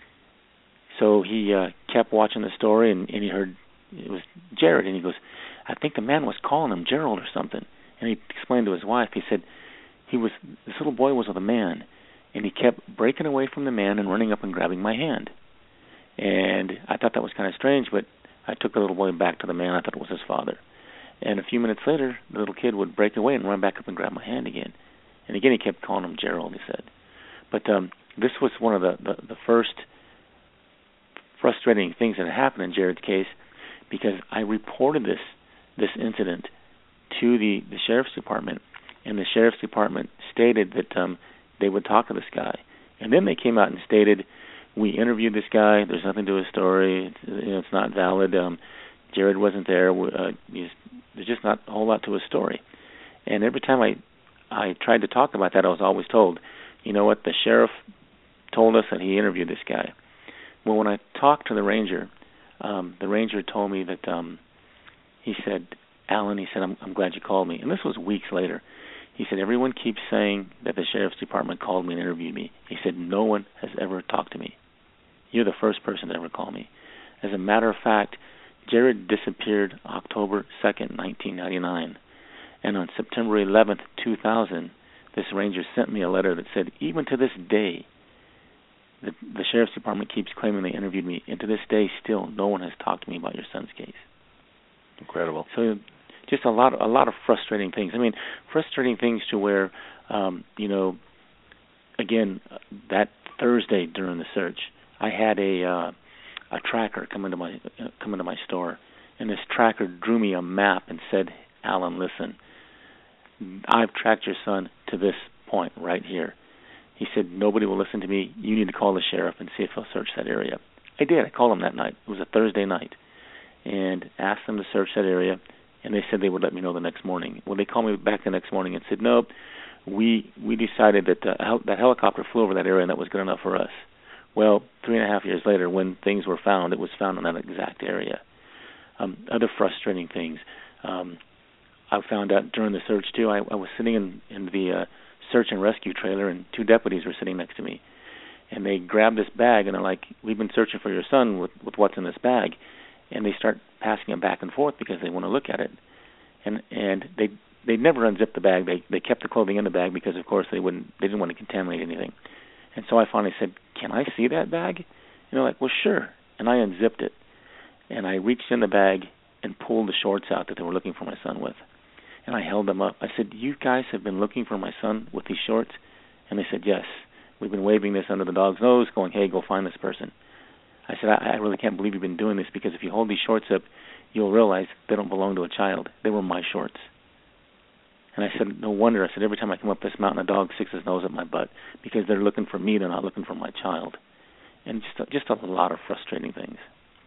so he uh, kept watching the story, and, and he heard it was Jared, and he goes, I think the man was calling him Gerald or something. And he explained to his wife, he said, he was this little boy was with a man, and he kept breaking away from the man and running up and grabbing my hand. And I thought that was kind of strange, but I took the little boy back to the man. I thought it was his father. And a few minutes later, the little kid would break away and run back up and grab my hand again. And again, he kept calling him Gerald, he said. But um, this was one of the, the, the first frustrating things that happened in Jared's case because I reported this this incident to the, the sheriff's department, and the sheriff's department stated that um, they would talk to this guy. And then they came out and stated we interviewed this guy. There's nothing to his story. It's, you know, it's not valid. Um, Jared wasn't there. Uh, he's, there's just not a whole lot to his story. And every time I I tried to talk about that, I was always told, you know what, the sheriff told us that he interviewed this guy. Well, when I talked to the ranger, um, the ranger told me that um, he said, Alan, he said, I'm, I'm glad you called me. And this was weeks later. He said, everyone keeps saying that the sheriff's department called me and interviewed me. He said, no one has ever talked to me. You're the first person to ever call me. As a matter of fact, Jared disappeared October second, nineteen ninety-nine. And on September eleventh, two thousand, this ranger sent me a letter that said, even to this day, the, the sheriff's department keeps claiming they interviewed me, and to this day, still, no one has talked to me about your son's case. Incredible. So just a lot, a lot of frustrating things. I mean, frustrating things to where, um, you know, again, that Thursday during the search, I had a uh, a tracker come into my uh, come into my store, and this tracker drew me a map and said, Alan, listen, I've tracked your son to this point right here. He said, nobody will listen to me. You need to call the sheriff and see if he'll search that area. I did. I called him that night. It was a Thursday night. And asked them to search that area, and they said they would let me know the next morning. Well, they called me back the next morning and said, no, we we decided that uh, hel- that helicopter flew over that area and that was good enough for us. Well, three and a half years later, when things were found, it was found in that exact area. Um, other frustrating things. Um, I found out during the search, too, I, I was sitting in, in the uh, search and rescue trailer, and two deputies were sitting next to me. And they grabbed this bag, and they're like, we've been searching for your son with, with what's in this bag. And they start passing it back and forth because they want to look at it. And and they they never unzipped the bag. They they kept the clothing in the bag because, of course, they wouldn't they didn't want to contaminate anything. And so I finally said, can I see that bag? And they're like, well, sure. And I unzipped it. And I reached in the bag and pulled the shorts out that they were looking for my son with. And I held them up. I said, you guys have been looking for my son with these shorts? And they said, yes. We've been waving this under the dog's nose, going, hey, go find this person. I said, I, I really can't believe you've been doing this, because if you hold these shorts up, you'll realize they don't belong to a child. They were my shorts. And I said, no wonder. I said, every time I come up this mountain, a dog sticks his nose up my butt, because they're looking for me, they're not looking for my child. And just a, just a lot of frustrating things.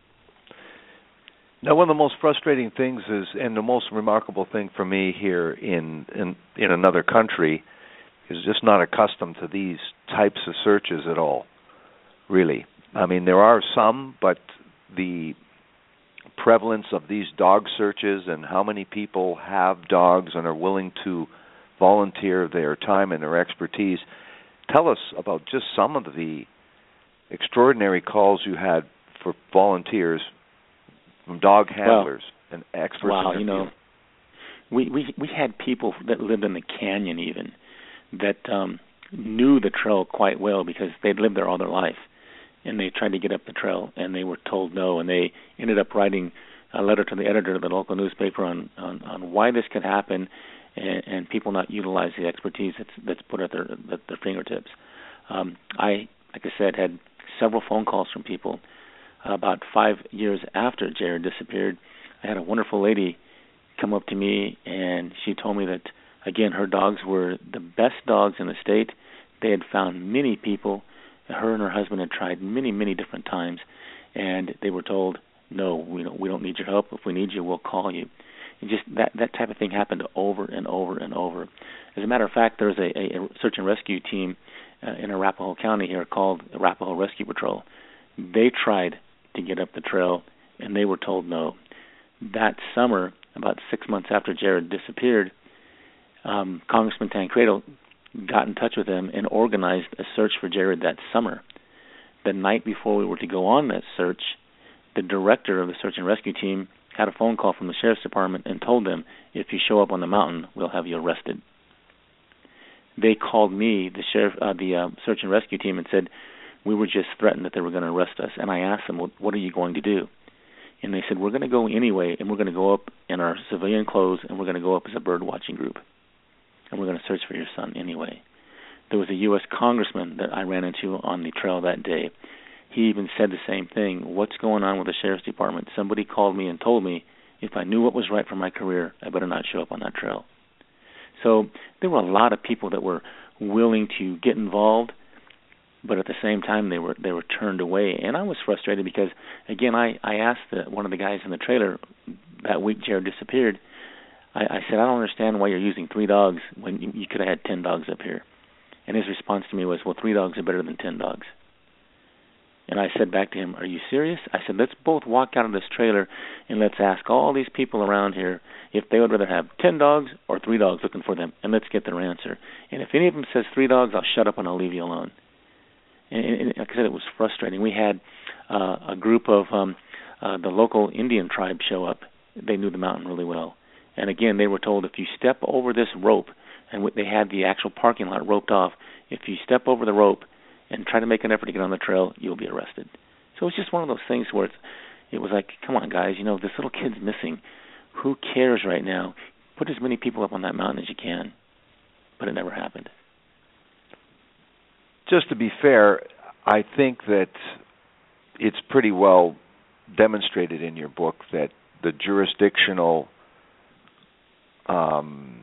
Now, one of the most frustrating things is, and the most remarkable thing for me here in, in, in another country, is just not accustomed to these types of searches at all, really. I mean, there are some, but the prevalence of these dog searches and how many people have dogs and are willing to volunteer their time and their expertise. Tell us about just some of the extraordinary calls you had for volunteers from dog handlers well, and experts. Wow, in you know, we, we we had people that lived in the canyon even that um, knew the trail quite well because they'd lived there all their life. And they tried to get up the trail, and they were told no, and they ended up writing a letter to the editor of the local newspaper on, on, on why this could happen, and, and people not utilize the expertise that's, that's put at their, at their fingertips. Um, I, like I said, had several phone calls from people. Uh, about five years after Jared disappeared, I had a wonderful lady come up to me, and she told me that, again, her dogs were the best dogs in the state. They had found many people. Her and her husband had tried many, many different times, and they were told, no, we don't, we don't need your help. If we need you, we'll call you. And just that, that type of thing happened over and over and over. As a matter of fact, there's a, a search and rescue team uh, in Arapahoe County here called Arapahoe Rescue Patrol. They tried to get up the trail, and they were told no. That summer, about six months after Jared disappeared, um, Congressman Tancredo got in touch with them and organized a search for Jared that summer. The night before we were to go on that search, the director of the search and rescue team had a phone call from the sheriff's department and told them, if you show up on the mountain, we'll have you arrested. They called me, the sheriff, uh, the uh, search and rescue team, and said, we were just threatened that they were going to arrest us. And I asked them, well, what are you going to do? And they said, we're going to go anyway, and we're going to go up in our civilian clothes, and we're going to go up as a bird watching group. And we're going to search for your son anyway. There was a U S congressman that I ran into on the trail that day. He even said the same thing. What's going on with the sheriff's department? Somebody called me and told me if I knew what was right for my career, I better not show up on that trail. So there were a lot of people that were willing to get involved, but at the same time they were they were turned away. And I was frustrated because, again, I, I asked the, one of the guys in the trailer that week Jared disappeared, I, I said, I don't understand why you're using three dogs when you, you could have had ten dogs up here. And his response to me was, well, three dogs are better than ten dogs. And I said back to him, are you serious? I said, let's both walk out of this trailer and let's ask all these people around here if they would rather have ten dogs or three dogs looking for them, and let's get their answer. And if any of them says three dogs, I'll shut up and I'll leave you alone. And, and like I said, it was frustrating. We had uh, a group of um, uh, the local Indian tribe show up. They knew the mountain really well. And again, they were told if you step over this rope, and they had the actual parking lot roped off, if you step over the rope and try to make an effort to get on the trail, you'll be arrested. So it's just one of those things where it's, it was like, come on, guys, you know, this little kid's missing. Who cares right now? Put as many people up on that mountain as you can. But it never happened. Just to be fair, I think that it's pretty well demonstrated in your book that the jurisdictional um,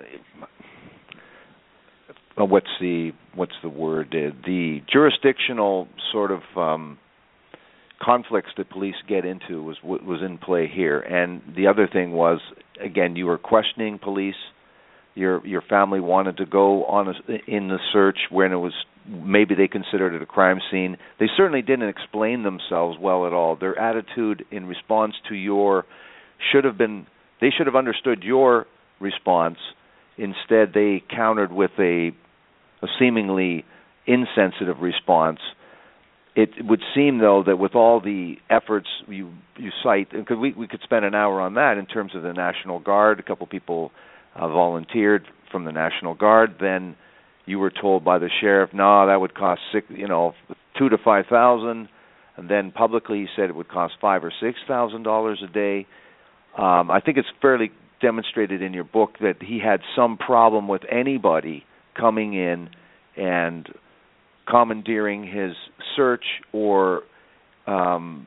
what's the what's the word? Uh, the jurisdictional sort of um, conflicts that police get into was was in play here. And the other thing was, again, you were questioning police. Your your family wanted to go on a, in the search when it was maybe they considered it a crime scene. They certainly didn't explain themselves well at all. Their attitude in response to your should have been they should have understood your response. Instead, they countered with a, a seemingly insensitive response. It would seem, though, that with all the efforts you you cite, because we we could spend an hour on that in terms of the National Guard. A couple people uh, volunteered from the National Guard. Then you were told by the sheriff, no, that would cost six, you know, two to five thousand. And then publicly he said it would cost five or six thousand dollars a day. Um, I think it's fairly demonstrated in your book that he had some problem with anybody coming in and commandeering his search or um,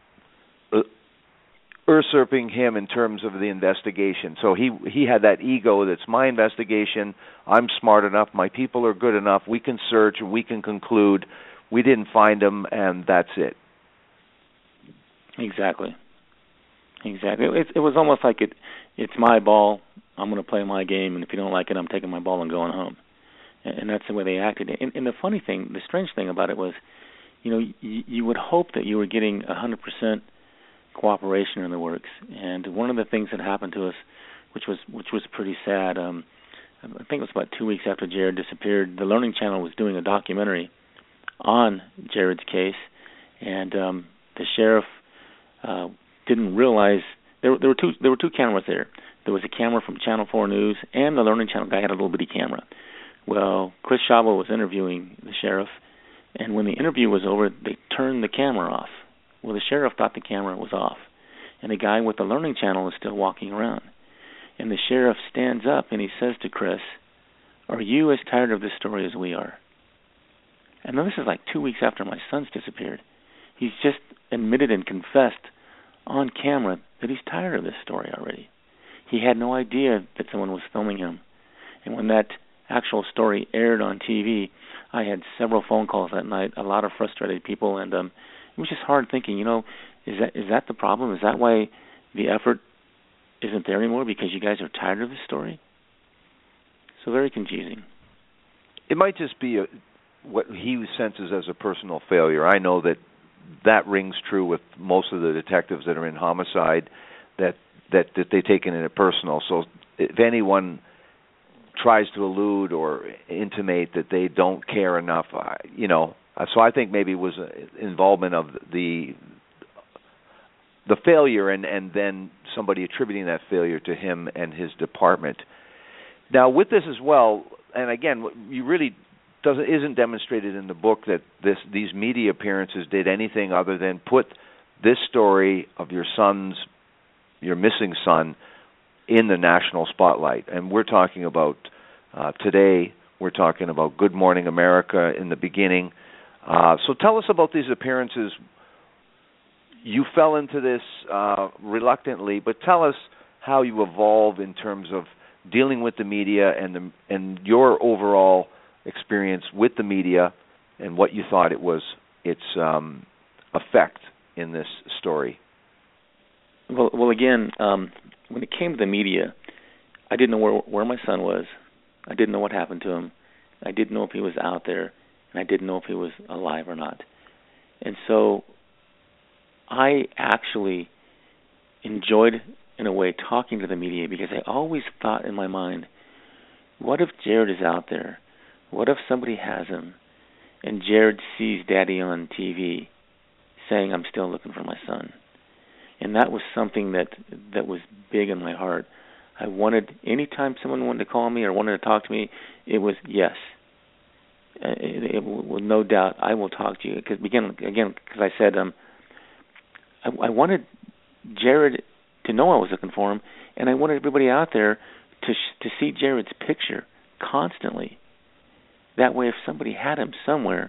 usurping him in terms of the investigation. So he he had that ego that's my investigation, I'm smart enough, my people are good enough, we can search, we can conclude, we didn't find him, and that's it. Exactly. Exactly. It, it was almost like it. It's my ball. I'm going to play my game, and if you don't like it, I'm taking my ball and going home. And, and that's the way they acted. And, and the funny thing, the strange thing about it was, you know, you, you would hope that you were getting one hundred percent cooperation in the works. And one of the things that happened to us, which was which was pretty sad. Um, I think it was about two weeks after Jared disappeared. The Learning Channel was doing a documentary on Jared's case, and um, the sheriff. Uh, didn't realize there, there were two there were two cameras there. There was a camera from Channel four News, and the Learning Channel guy had a little bitty camera. Well, Chris Chavo was interviewing the sheriff, and when the interview was over, they turned the camera off. Well, the sheriff thought the camera was off, and the guy with the Learning Channel is still walking around. And the sheriff stands up and he says to Chris, "Are you as tired of this story as we are?" And now this is like two weeks after my son's disappeared. He's just admitted and confessed on camera that he's tired of this story already. He had no idea that someone was filming him. And when that actual story aired on T V, I had several phone calls that night, a lot of frustrated people, and um, it was just hard thinking, you know, is that is that the problem? Is that why the effort isn't there anymore, because you guys are tired of this story? So very confusing. It might just be a, what he senses as a personal failure. I know that that rings true with most of the detectives that are in homicide, that that, that they take it in personal. So if anyone tries to allude or intimate that they don't care enough, uh, you know, so I think maybe it was involvement of the the failure and, and then somebody attributing that failure to him and his department. Now, with this as well, and again, you really doesn't isn't demonstrated in the book that this these media appearances did anything other than put this story of your son's, your missing son, in the national spotlight. And we're talking about uh, today. We're talking about Good Morning America in the beginning. Uh, so tell us about these appearances. You fell into this uh, reluctantly, but tell us how you evolved in terms of dealing with the media and the, and your overall experience with the media and what you thought it was its um, effect in this story. Well, well, again, um, when it came to the media, I didn't know where where my son was. I didn't know what happened to him. I didn't know if he was out there, and I didn't know if he was alive or not. And so I actually enjoyed, in a way, talking to the media, because I always thought in my mind, what if Jared is out there? What if somebody has him, and Jared sees Daddy on T V saying, I'm still looking for my son? And that was something that that was big in my heart. I wanted, anytime someone wanted to call me or wanted to talk to me, it was yes. Uh, it, it, with no doubt, I will talk to you. Because again, again, because I said, um, I, I wanted Jared to know I was looking for him, and I wanted everybody out there to sh- to see Jared's picture constantly. That way, if somebody had him somewhere,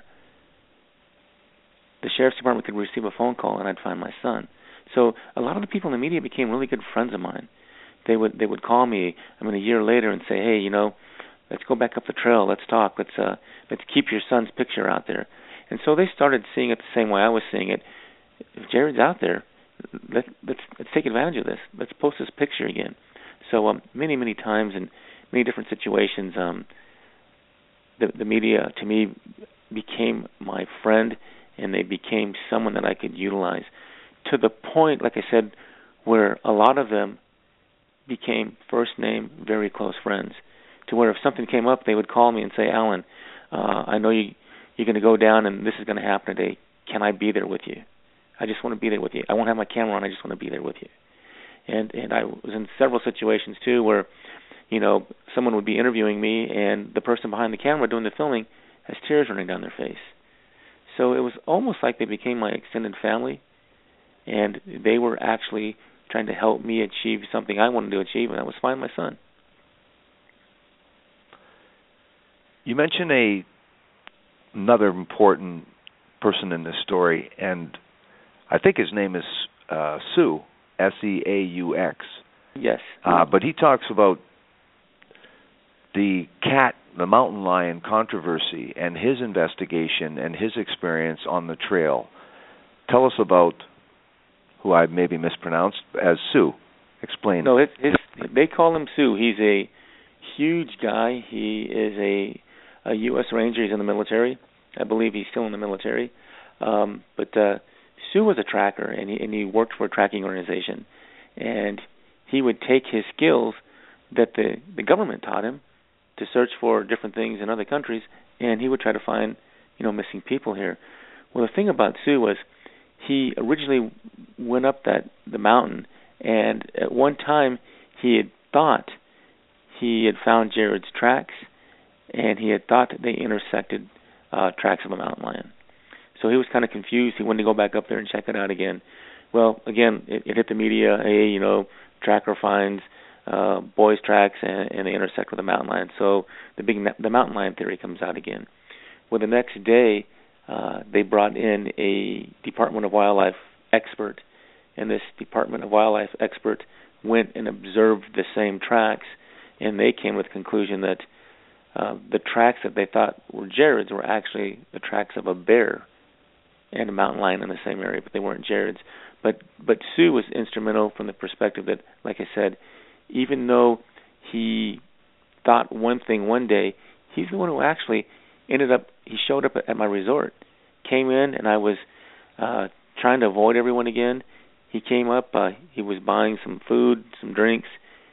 the sheriff's department could receive a phone call, and I'd find my son. So a lot of the people in the media became really good friends of mine. They would they would call me, I mean, a year later and say, hey, you know, let's go back up the trail. Let's talk. Let's uh, let's keep your son's picture out there. And so they started seeing it the same way I was seeing it. If Jared's out there, let, let's let's take advantage of this. Let's post this picture again. So um, many many times in many different situations, um, the the media to me became my friend, and they became someone that I could utilize. To the point, like I said, where a lot of them became first name, very close friends, to where if something came up, they would call me and say, Alan, uh, I know you, you're going to go down and this is going to happen today. Can I be there with you? I just want to be there with you. I won't have my camera on. I just want to be there with you. And and I was in several situations, too, where, you know, someone would be interviewing me and the person behind the camera doing the filming has tears running down their face. So it was almost like they became my extended family. And they were actually trying to help me achieve something I wanted to achieve, and that was find my son. You mentioned a another important person in this story, and I think his name is uh, Sioux, S E A U X. Yes. Uh, but he talks about the cat, the mountain lion controversy, and his investigation and his experience on the trail. Tell us about who I maybe mispronounced as Sioux. Explain. No, it, it's, they call him Sioux. He's a huge guy. He is a, a U S Ranger. He's in the military. I believe he's still in the military. Um, but uh, Sioux was a tracker, and he, and he worked for a tracking organization. And he would take his skills that the, the government taught him to search for different things in other countries, and he would try to find, you know, missing people here. Well, the thing about Sioux was he originally went up that the mountain, and at one time he had thought he had found Jared's tracks, and he had thought that they intersected uh, tracks of a mountain lion. So he was kind of confused. He wanted to go back up there and check it out again. Well, again, it, it hit the media. Hey, you know, tracker finds uh, boys' tracks, and, and they intersect with a mountain lion. So the big the mountain lion theory comes out again. Well, the next day, uh, they brought in a Department of Wildlife expert, and this Department of Wildlife expert went and observed the same tracks, and they came with the conclusion that uh, the tracks that they thought were Jared's were actually the tracks of a bear and a mountain lion in the same area, but they weren't Jared's. But but Sioux was instrumental from the perspective that, like I said, even though he thought one thing one day, he's the one who actually ended up, he showed up at my resort, came in, and I was uh, trying to avoid everyone again. He came up, uh, he was buying some food, some drinks,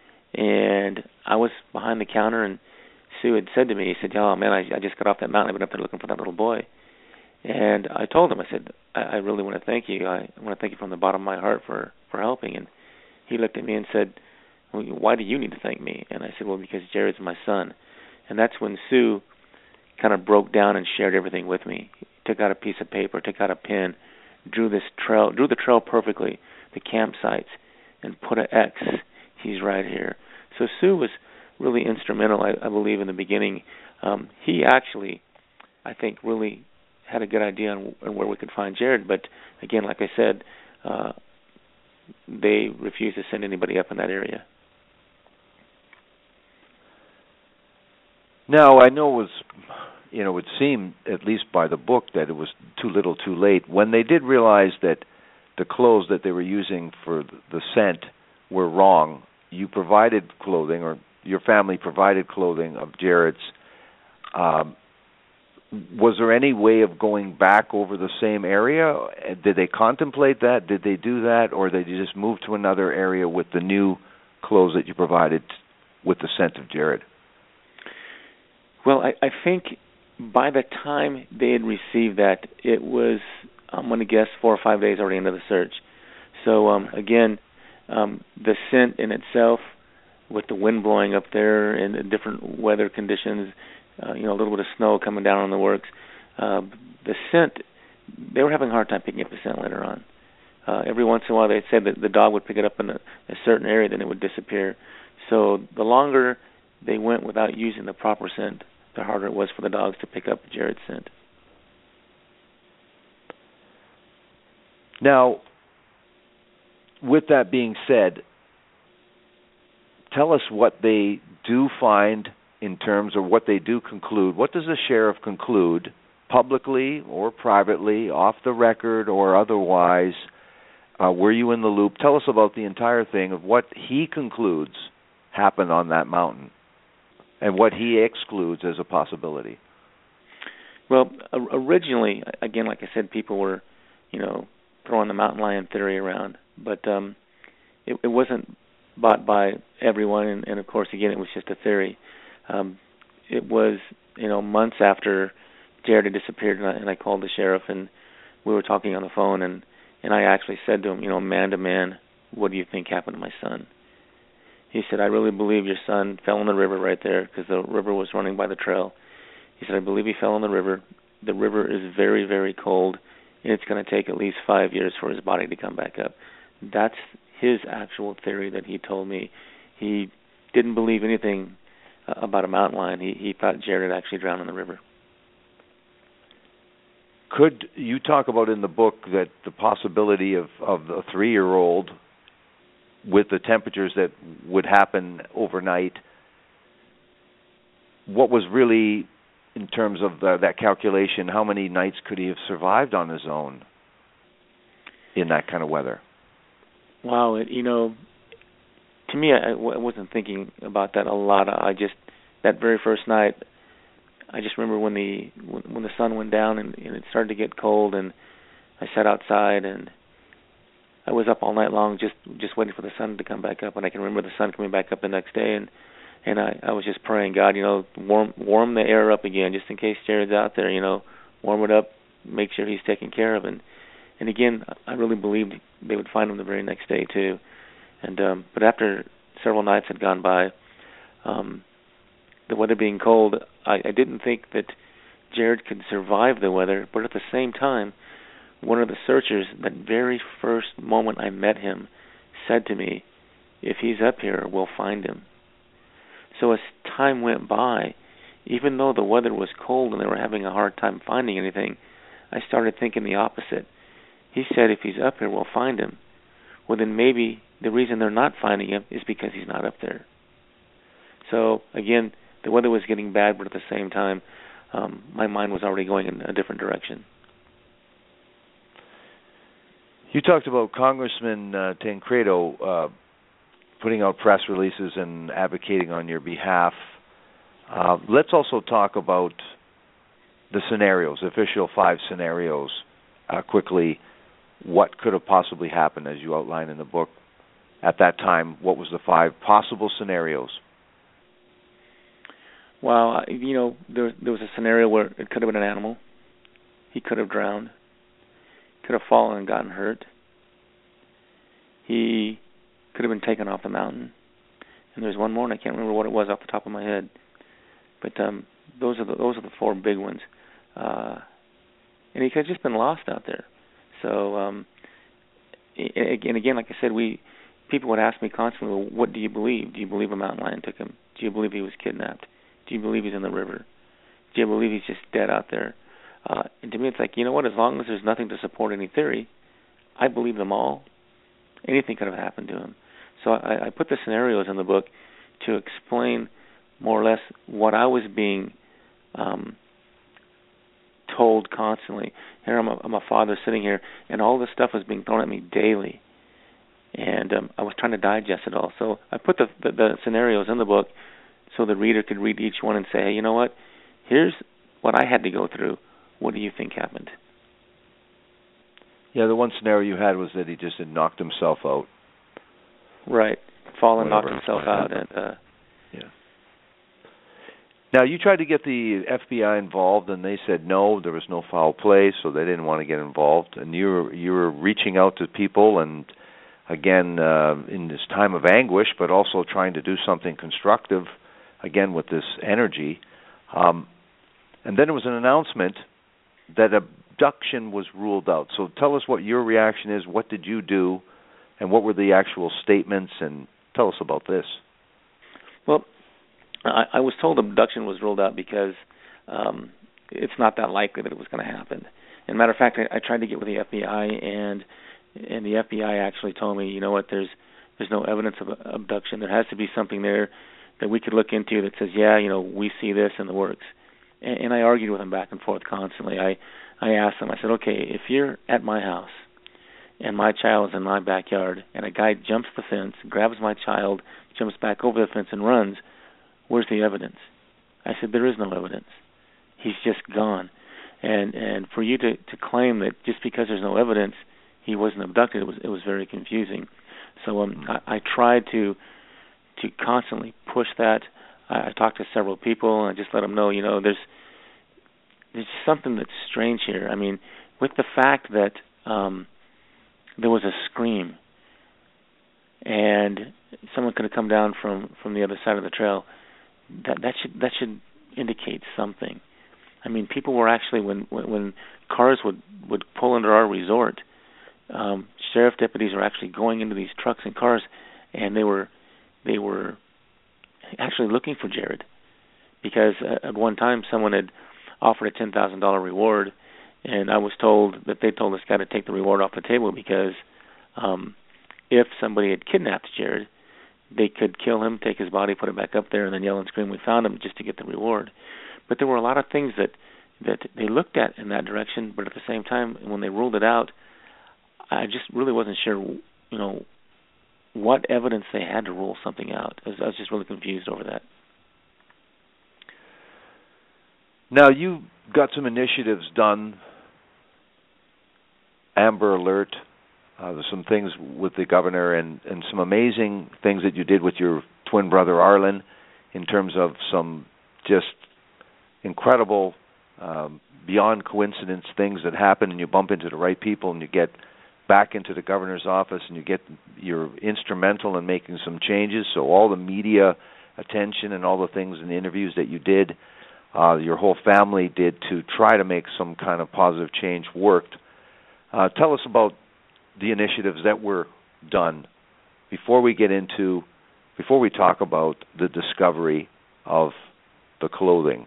and I was behind the counter, and Sioux had said to me, he said, oh, man, I, I just got off that mountain. I've been up there looking for that little boy. And I told him, I said, I, I really want to thank you. I want to thank you from the bottom of my heart for, for helping. And he looked at me and said, well, why do you need to thank me? And I said, well, because Jared's my son. And that's when Sioux kind of broke down and shared everything with me. He took out a piece of paper, took out a pen, drew this trail, drew the trail perfectly, the campsites, and put an X. He's right here. So Sioux was really instrumental, I, I believe, in the beginning. Um, he actually, I think, really had a good idea on, on where we could find Jared. But again, like I said, uh, they refused to send anybody up in that area. Now, I know it was you know, it would seem, at least by the book, that it was too little too late. When they did realize that the clothes that they were using for the scent were wrong, you provided clothing, or your family provided clothing of Jared's. Um, was there any way of going back over the same area? Did they contemplate that? Did they do that? Or did you just move to another area with the new clothes that you provided with the scent of Jared? Well, I, I think by the time they had received that, it was, I'm going to guess, four or five days already into the search. So, um, again, um, the scent in itself, with the wind blowing up there and the different weather conditions, uh, you know, a little bit of snow coming down on the works, uh, the scent, they were having a hard time picking up the scent later on. Uh, every once in a while they said that the dog would pick it up in a, a certain area, then it would disappear. So the longer they went without using the proper scent, the harder it was for the dogs to pick up Jared's scent. Now, with that being said, tell us what they do find in terms of what they do conclude. What does the sheriff conclude, publicly or privately, off the record or otherwise? Uh, were you in the loop? Tell us about the entire thing of what he concludes happened on that mountain and what he excludes as a possibility. Well, originally, again, like I said, people were, you know, throwing the mountain lion theory around, but um, it, it wasn't bought by everyone, and, and of course, again, it was just a theory. Um, it was, you know, months after Jared had disappeared, and I, and I called the sheriff, and we were talking on the phone, and, and I actually said to him, you know, man to man, what do you think happened to my son? He said, I really believe your son fell in the river right there, because the river was running by the trail. He said, I believe he fell in the river. The river is very, very cold, and it's going to take at least five years for his body to come back up. That's his actual theory that he told me. He didn't believe anything uh, about a mountain lion. He, he thought Jared had actually drowned in the river. Could you talk about in the book that the possibility of, of a three-year-old with the temperatures that would happen overnight, what was really, in terms of the, that calculation, how many nights could he have survived on his own in that kind of weather? Wow, it, you know, to me, I, I wasn't thinking about that a lot. I just, that very first night, I just remember when the when, when the sun went down and, and it started to get cold, and I sat outside and I was up all night long just just waiting for the sun to come back up. And I can remember the sun coming back up the next day, and and I, I was just praying, God, you know, warm warm the air up again, just in case Jared's out there, you know, warm it up, make sure he's taken care of. And and again, I really believed they would find him the very next day too. And um, but after several nights had gone by, um, the weather being cold, I, I didn't think that Jared could survive the weather. But at the same time, one of the searchers, that very first moment I met him, said to me, if he's up here, we'll find him. So as time went by, even though the weather was cold and they were having a hard time finding anything, I started thinking the opposite. He said, if he's up here, we'll find him. Well, then maybe the reason they're not finding him is because he's not up there. So, again, the weather was getting bad, but at the same time, um, my mind was already going in a different direction. You talked about Congressman uh, Tancredo uh, putting out press releases and advocating on your behalf. Uh, let's also talk about the scenarios, the official five scenarios, uh, quickly. What could have possibly happened, as you outline in the book? At that time, what was the five possible scenarios? Well, you know, there, there was a scenario where it could have been an animal. He could have drowned. Could have fallen and gotten hurt. He could have been taken off the mountain. And there's one more, and I can't remember what it was off the top of my head. But um, those are the those are the four big ones. Uh, and he could have just been lost out there. So, um, and again, like I said, we people would ask me constantly, well, what do you believe? Do you believe a mountain lion took him? Do you believe he was kidnapped? Do you believe he's in the river? Do you believe he's just dead out there? Uh, and to me, it's like, you know what? As long as there's nothing to support any theory, I believe them all. Anything could have happened to him. So I, I put the scenarios in the book to explain more or less what I was being um, told constantly. Here I'm a, I'm a father sitting here, and all this stuff was being thrown at me daily, and um, I was trying to digest it all. So I put the, the the scenarios in the book so the reader could read each one and say, hey, you know what? Here's what I had to go through. What do you think happened? Yeah, the one scenario you had was that he just had knocked himself out. Right. Fallen, Whatever. knocked himself out. And, uh, yeah. Now, you tried to get the F B I involved, and they said no, there was no foul play, so they didn't want to get involved. And you were, you were reaching out to people, and again, uh, in this time of anguish, but also trying to do something constructive, again, with this energy. Um, and then there was an announcement that abduction was ruled out. So tell us what your reaction is. What did you do, and what were the actual statements? And tell us about this. Well, I, I was told abduction was ruled out because um, it's not that likely that it was going to happen. As a matter of fact, I, I tried to get with the F B I, and and the F B I actually told me, you know what, there's there's no evidence of abduction. There has to be something there that we could look into that says, yeah, you know, we see this in the works. And, and I argued with them back and forth constantly. I I asked them, I said, okay, if you're at my house and my child is in my backyard and a guy jumps the fence, grabs my child, jumps back over the fence and runs, where's the evidence? I said, there is no evidence. He's just gone. And and for you to, to claim that just because there's no evidence, he wasn't abducted, it was it was very confusing. So um, I, I tried to to constantly push that. I, I talked to several people, and I just let them know, you know, there's there's something that's strange here. I mean, with the fact that um, there was a scream, and someone could have come down from, from the other side of the trail, that that should that should indicate something. I mean, people were actually, when when, when cars would, would pull into our resort, um, sheriff deputies were actually going into these trucks and cars, and they were they were actually looking for Jared, because uh, at one time someone had offered a ten thousand dollar reward, and I was told that they told this guy to take the reward off the table because um, if somebody had kidnapped Jared, they could kill him, take his body, put it back up there, and then yell and scream, "We found him," just to get the reward. But there were a lot of things that that they looked at in that direction, but at the same time, when they ruled it out, I just really wasn't sure, you know, what evidence they had to rule something out. I was, I was just really confused over that. Now, you got some initiatives done, Amber Alert, uh, there's some things with the governor, and, and some amazing things that you did with your twin brother, Arlen, in terms of some just incredible, um, beyond coincidence things that happen, and you bump into the right people, and you get back into the governor's office, and you get you're instrumental in making some changes. So all the media attention and all the things in the interviews that you did, uh, your whole family did to try to make some kind of positive change worked. Uh, tell us about the initiatives that were done before we get into, before we talk about the discovery of the clothing.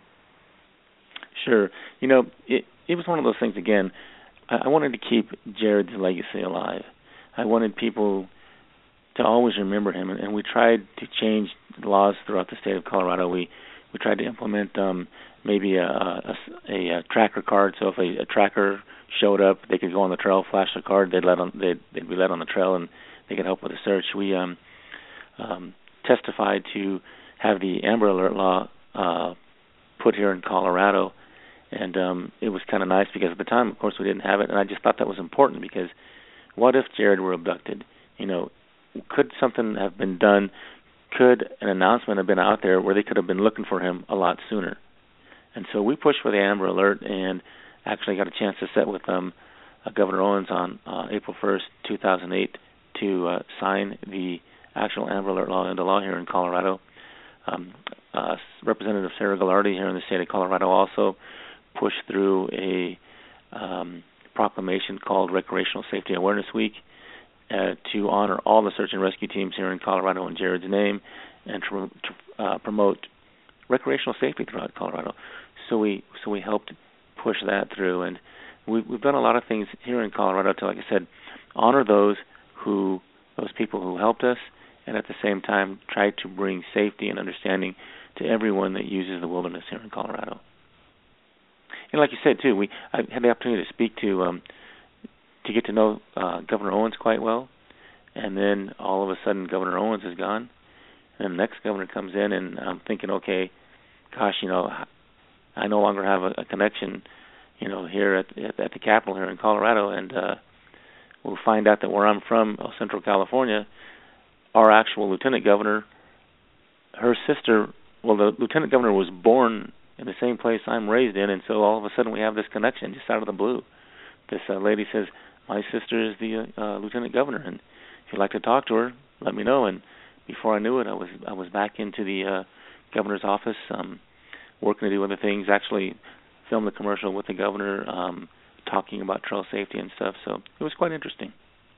Sure. You know, it, it was one of those things, again, I, I wanted to keep Jared's legacy alive. I wanted people to always remember him, and, and we tried to change laws throughout the state of Colorado. We we tried to implement um, maybe a, a, a, a tracker card, so if a, a tracker showed up, they could go on the trail, flash the card, they'd let on they'd, they'd be led on the trail, and they could help with the search. We um, um, testified to have the Amber Alert law uh, put here in Colorado, and um, it was kind of nice because at the time, of course, we didn't have it, and I just thought that was important because what if Jared were abducted? You know, could something have been done? Could an announcement have been out there where they could have been looking for him a lot sooner? And so we pushed for the Amber Alert, and actually got a chance to sit with um, uh, Governor Owens on uh, April first, two thousand eight, to uh, sign the actual Amber Alert law into law here in Colorado. Um, uh, Representative Sarah Ghilardi here in the state of Colorado also pushed through a um, proclamation called Recreational Safety Awareness Week uh, to honor all the search and rescue teams here in Colorado in Jared's name and to, to uh, promote recreational safety throughout Colorado. So we so we helped push that through, and we, we've done a lot of things here in Colorado to, like I said, honor those who those people who helped us, and at the same time try to bring safety and understanding to everyone that uses the wilderness here in Colorado. and like you said too, we I had the opportunity to speak to um, to get to know uh, Governor Owens quite well, and then all of a sudden Governor Owens is gone, and the next governor comes in, and I'm thinking, okay, gosh, you know, I no longer have a, a connection, you know, here at, at at the Capitol here in Colorado, and uh, we'll find out that where I'm from, El Centro, California, our actual lieutenant governor, her sister, well, the lieutenant governor was born in the same place I'm raised in, and so all of a sudden we have this connection just out of the blue. This uh, lady says, my sister is the uh, lieutenant governor, and if you'd like to talk to her, let me know. And before I knew it, I was I was back into the uh, governor's office, um, working to do other things, actually filmed a commercial with the governor, um, talking about trail safety and stuff, so it was quite interesting.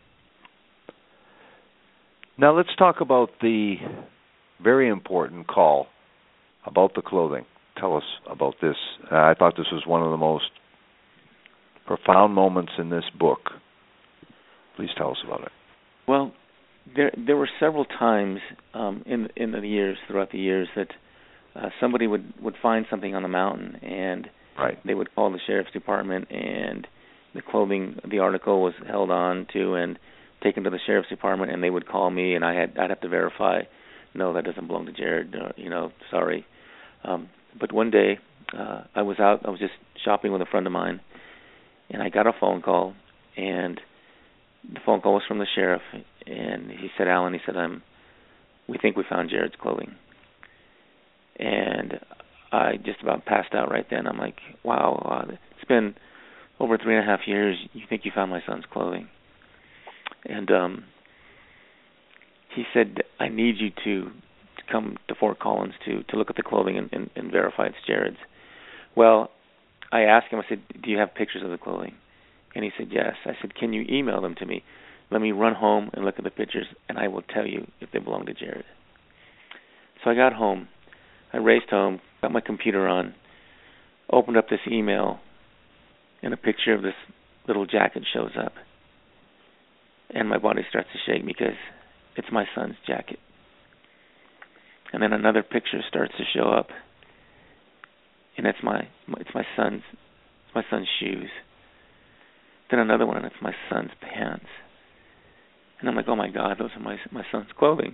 Now let's talk about the very important call about the clothing. Tell us about this. Uh, I thought this was one of the most profound moments in this book. Please tell us about it. Well, there there were several times um, in in the years, throughout the years, that uh, somebody would, would find something on the mountain, and right. they would call the sheriff's department, and the clothing, the article was held on to and taken to the sheriff's department, and they would call me, and I had I'd have to verify, no, that doesn't belong to Jared. Uh, you know, sorry. Um, but one day, uh, I was out. I was just shopping with a friend of mine, and I got a phone call, and the phone call was from the sheriff, and he said, Alan, he said, "I'm. we think we found Jared's clothing." And I just about passed out right then. I'm like, wow, uh, it's been over three and a half years. You think you found my son's clothing? And um, he said, I need you to, to come to Fort Collins to, to look at the clothing and, and, and verify it's Jared's. Well, I asked him, I said, do you have pictures of the clothing? And he said, yes. I said, can you email them to me? Let me run home and look at the pictures, and I will tell you if they belong to Jared. So I got home. I raced home, got my computer on, opened up this email, and a picture of this little jacket shows up. And my body starts to shake because it's my son's jacket. And then another picture starts to show up, and it's my it's my son's it's my son's shoes. Then another one, and it's my son's pants. And I'm like, oh my God, those are my my son's clothing.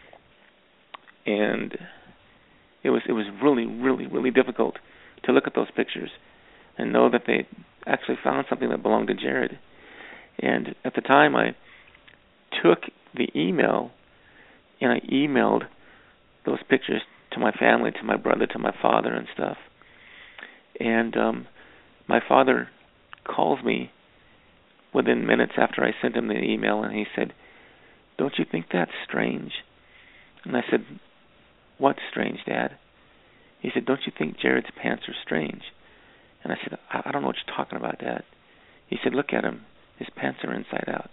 And it was it was really really really difficult to look at those pictures and know that they actually found something that belonged to Jared. And at the time, I took the email and I emailed those pictures to my family, to my brother, to my father and stuff. And um, my father calls me within minutes after I sent him the email, and he said, don't you think that's strange? And I said, what's strange, Dad? He said, don't you think Jared's pants are strange? And I said, I, I don't know what you're talking about, Dad. He said, look at him. His pants are inside out.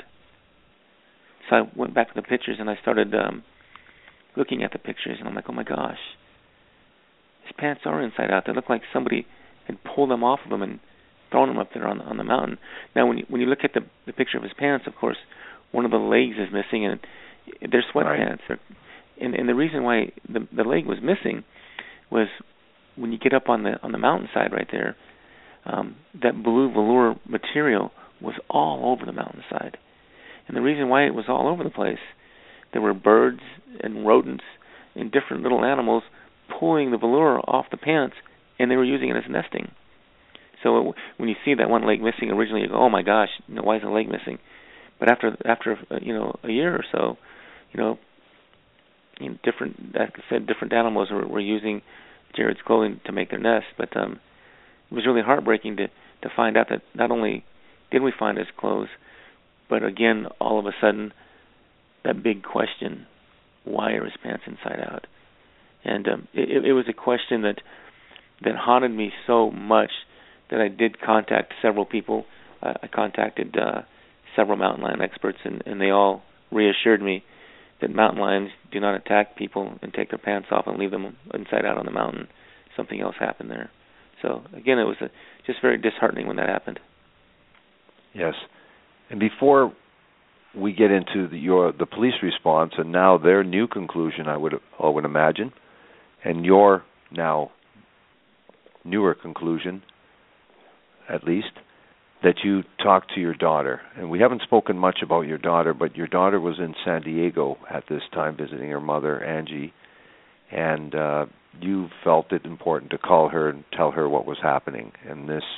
So I went back to the pictures, and I started um, looking at the pictures, and I'm like, oh, my gosh. His pants are inside out. They look like somebody had pulled them off of him and thrown them up there on, on the mountain. Now, when you, when you look at the, the picture of his pants, of course, one of the legs is missing, and they're sweatpants. Right. And, and the reason why the, the leg was missing was when you get up on the on the mountainside right there, um, that blue velour material was all over the mountainside. And the reason why it was all over the place, there were birds and rodents and different little animals pulling the velour off the pants, and they were using it as nesting. So when you see that one leg missing, originally you go, oh my gosh, you know, why is the leg missing? But after after you know a year or so, you know, you know different like I said, different animals were, were using Jared's clothing to make their nest. But um, it was really heartbreaking to to find out that not only did we find his clothes, but again, all of a sudden, that big question, why are his pants inside out? And um, it, it was a question that that haunted me so much that I did contact several people. Uh, I contacted uh, several mountain lion experts, and, and they all reassured me that mountain lions do not attack people and take their pants off and leave them inside out on the mountain. Something else happened there. So, again, it was a, just very disheartening when that happened. Yes. And before we get into the, your the police response and now their new conclusion, I would I would imagine, and your now newer conclusion, at least, that you talked to your daughter. And we haven't spoken much about your daughter, but your daughter was in San Diego at this time visiting her mother, Angie, and uh, you felt it important to call her and tell her what was happening. And this,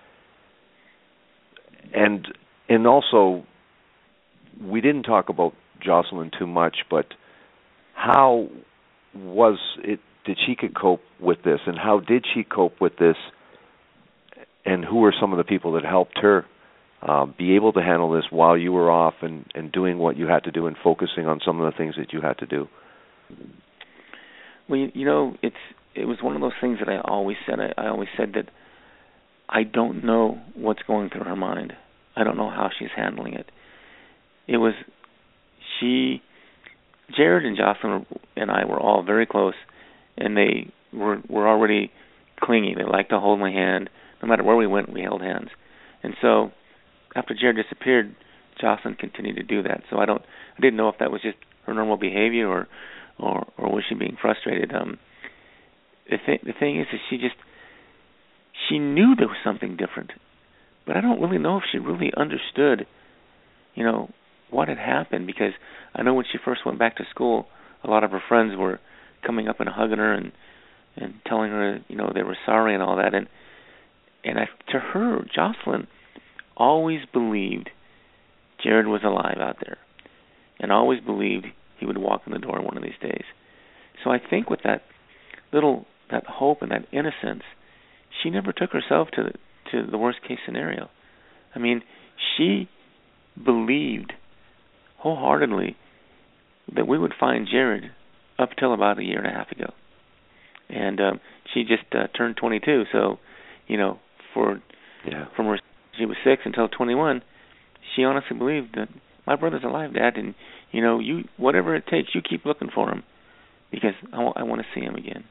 and and also, we didn't talk about Jocelyn too much, but how was it, did she could cope with this, and how did she cope with this, and who were some of the people that helped her uh, be able to handle this while you were off and, and doing what you had to do and focusing on some of the things that you had to do? Well, you, you know, it's it was one of those things that I always said. I, I always said that I don't know what's going through her mind. I don't know how she's handling it. It was, she, Jared and Jocelyn and I were all very close, and they were were already clingy. They liked to hold my hand. No matter where we went, we held hands. And so, after Jared disappeared, Jocelyn continued to do that. So I don't, I didn't know if that was just her normal behavior or, or, or was she being frustrated. Um, the thing, the thing is, is she just, she knew there was something different, but I don't really know if she really understood, you know, what had happened, because I know when she first went back to school, a lot of her friends were coming up and hugging her and and telling her, you know, they were sorry and all that. And and I, to her, Jocelyn always believed Jared was alive out there, and always believed he would walk in the door one of these days. So I think with that little that hope and that innocence, she never took herself to the, to the worst case scenario. I mean, she believed wholeheartedly that we would find Jared up till about a year and a half ago. And um, she just uh, turned twenty-two, so, you know, for yeah. from her she was six until twenty-one, she honestly believed that my brother's alive, Dad, and, you know, you whatever it takes, you keep looking for him, because I, w- I want to see him again.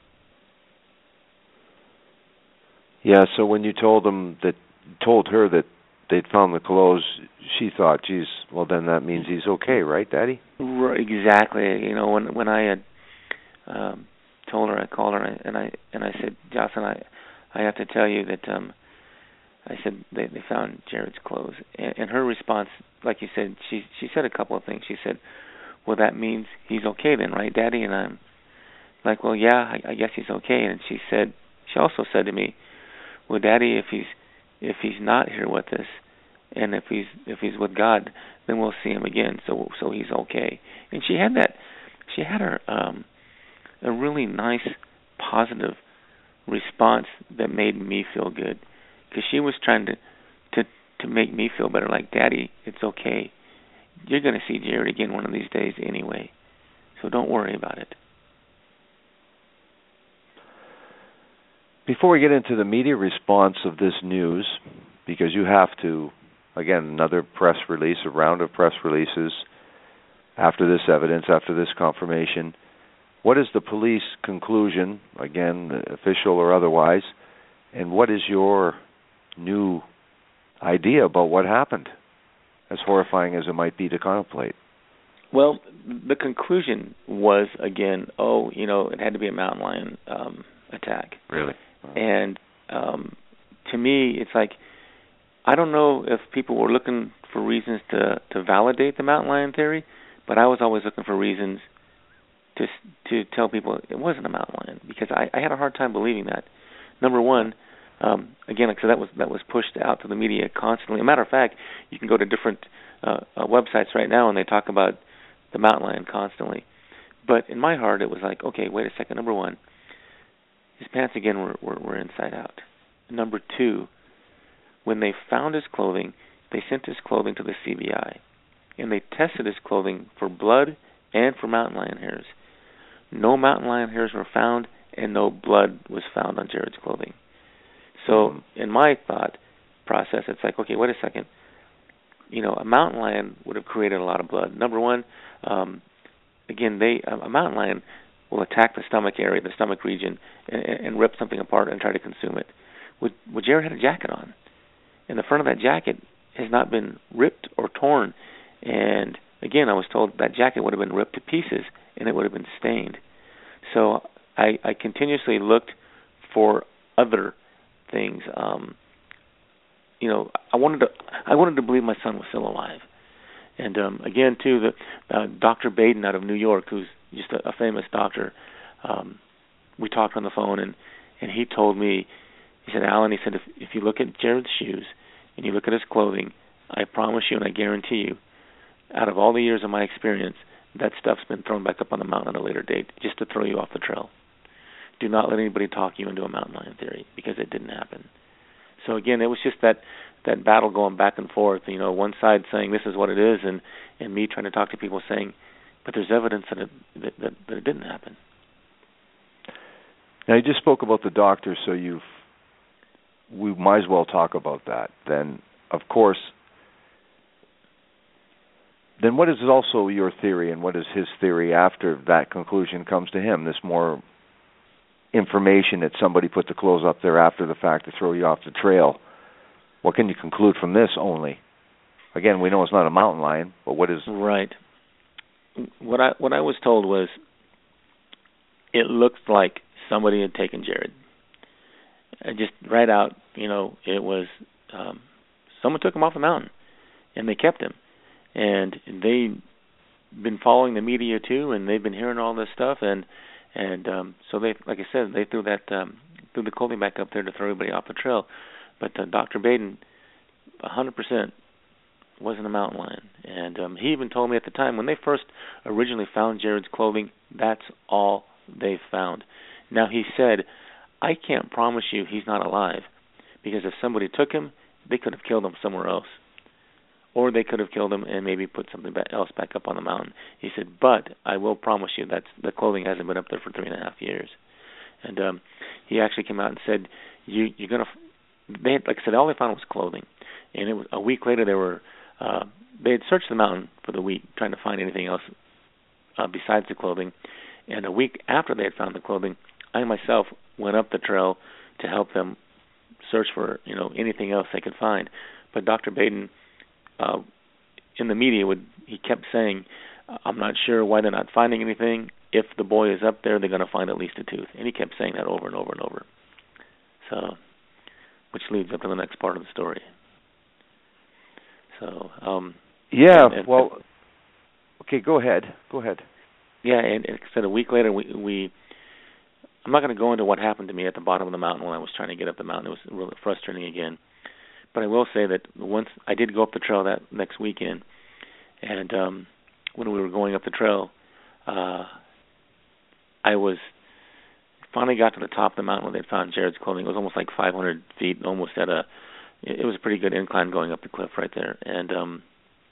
Yeah, so when you told them that, told her that they'd found the clothes, she thought, geez, well, then that means he's okay, right, Daddy? Right, exactly. You know, when when I had um, told her, I called her, and I and I said, Jocelyn, I I have to tell you that um, I said they, they found Jared's clothes, and, and her response, like you said, she she said a couple of things. She said, well, that means he's okay then, right, Daddy? And I'm like, well, yeah, I, I guess he's okay. And she said, she also said to me, well, Daddy, if he's if he's not here with us, and if he's if he's with God, then we'll see him again. So so he's okay. And she had that, she had her um, a really nice, positive response that made me feel good, because she was trying to to to make me feel better. Like, Daddy, it's okay. You're going to see Jared again one of these days anyway, so don't worry about it. Before we get into the media response of this news, because you have to, again, another press release, a round of press releases after this evidence, after this confirmation, what is the police conclusion, again, official or otherwise, and what is your new idea about what happened, as horrifying as it might be to contemplate? Well, the conclusion was, again, oh, you know, it had to be a mountain lion um, attack. Really? And um, to me, it's like, I don't know if people were looking for reasons to, to validate the mountain lion theory, but I was always looking for reasons to to tell people it wasn't a mountain lion, because I, I had a hard time believing that. Number one, um, again, like I said, that was that was pushed out to the media constantly. As a matter of fact, you can go to different uh, uh, websites right now and they talk about the mountain lion constantly. But in my heart, it was like, okay, wait a second. Number one, his pants again were, were, were inside out. Number two, when they found his clothing, they sent his clothing to the C B I, and they tested his clothing for blood and for mountain lion hairs. No mountain lion hairs were found, and no blood was found on Jared's clothing. So mm-hmm. in my thought process, it's like, okay, wait a second. You know, a mountain lion would have created a lot of blood. Number one, um, again, they a mountain lion will attack the stomach area, the stomach region, and, and rip something apart and try to consume it. Well, well, Jared had a jacket on, and the front of that jacket has not been ripped or torn. And again, I was told that jacket would have been ripped to pieces, and it would have been stained. So I, I continuously looked for other things. Um, you know, I wanted to, I wanted to believe my son was still alive. And um, again, too, the uh, Doctor Baden out of New York, who's just a, a famous doctor, um, we talked on the phone, and, and he told me, he said, Alan, he said, if, if you look at Jared's shoes and you look at his clothing, I promise you and I guarantee you, out of all the years of my experience, that stuff's been thrown back up on the mountain at a later date just to throw you off the trail. Do not let anybody talk you into a mountain lion theory, because it didn't happen. So again, it was just that that battle going back and forth. You know, one side saying this is what it is, and, and me trying to talk to people saying, but there's evidence that it that, that, that it didn't happen. Now you just spoke about the doctor, so you've we might as well talk about that. Then, of course, then what is also your theory, and what is his theory after that conclusion comes to him? This more information that somebody put the clothes up there after the fact to throw you off the trail. What can you conclude from this only? Again, we know it's not a mountain lion, but what is... Right. What I what I was told was it looked like somebody had taken Jared. Just right out, you know, it was... Um, someone took him off the mountain, and they kept him. And they've been following the media, too, and they've been hearing all this stuff, and and um, so they, like I said, they threw that um, threw the clothing back up there to throw everybody off the trail. But uh, Doctor Baden, one hundred percent, wasn't a mountain lion. And um, he even told me at the time, when they first originally found Jared's clothing, that's all they found. Now, he said, I can't promise you he's not alive, because if somebody took him, they could have killed him somewhere else. Or they could have killed him and maybe put something else back up on the mountain. He said, but I will promise you that the clothing hasn't been up there for three and a half years. And um, he actually came out and said, you, you're going to... They had, like I said, all they found was clothing. And it was, a week later, they were uh, they had searched the mountain for the week, trying to find anything else uh, besides the clothing. And a week after they had found the clothing, I myself went up the trail to help them search for, you know, anything else they could find. But Doctor Baden... Uh, in the media, would he kept saying, I'm not sure why they're not finding anything. If the boy is up there, they're going to find at least a tooth. And he kept saying that over and over and over. So, which leads up to the next part of the story. So, um, yeah, and, and, well, okay, go ahead. Go ahead. Yeah, and, and said a week later, we, we I'm not going to go into what happened to me at the bottom of the mountain when I was trying to get up the mountain. It was really frustrating again. But I will say that once I did go up the trail that next weekend, and um, when we were going up the trail, uh, I was finally got to the top of the mountain where they found Jared's clothing. It was almost like five hundred feet, almost at a. It was a pretty good incline going up the cliff right there. And um,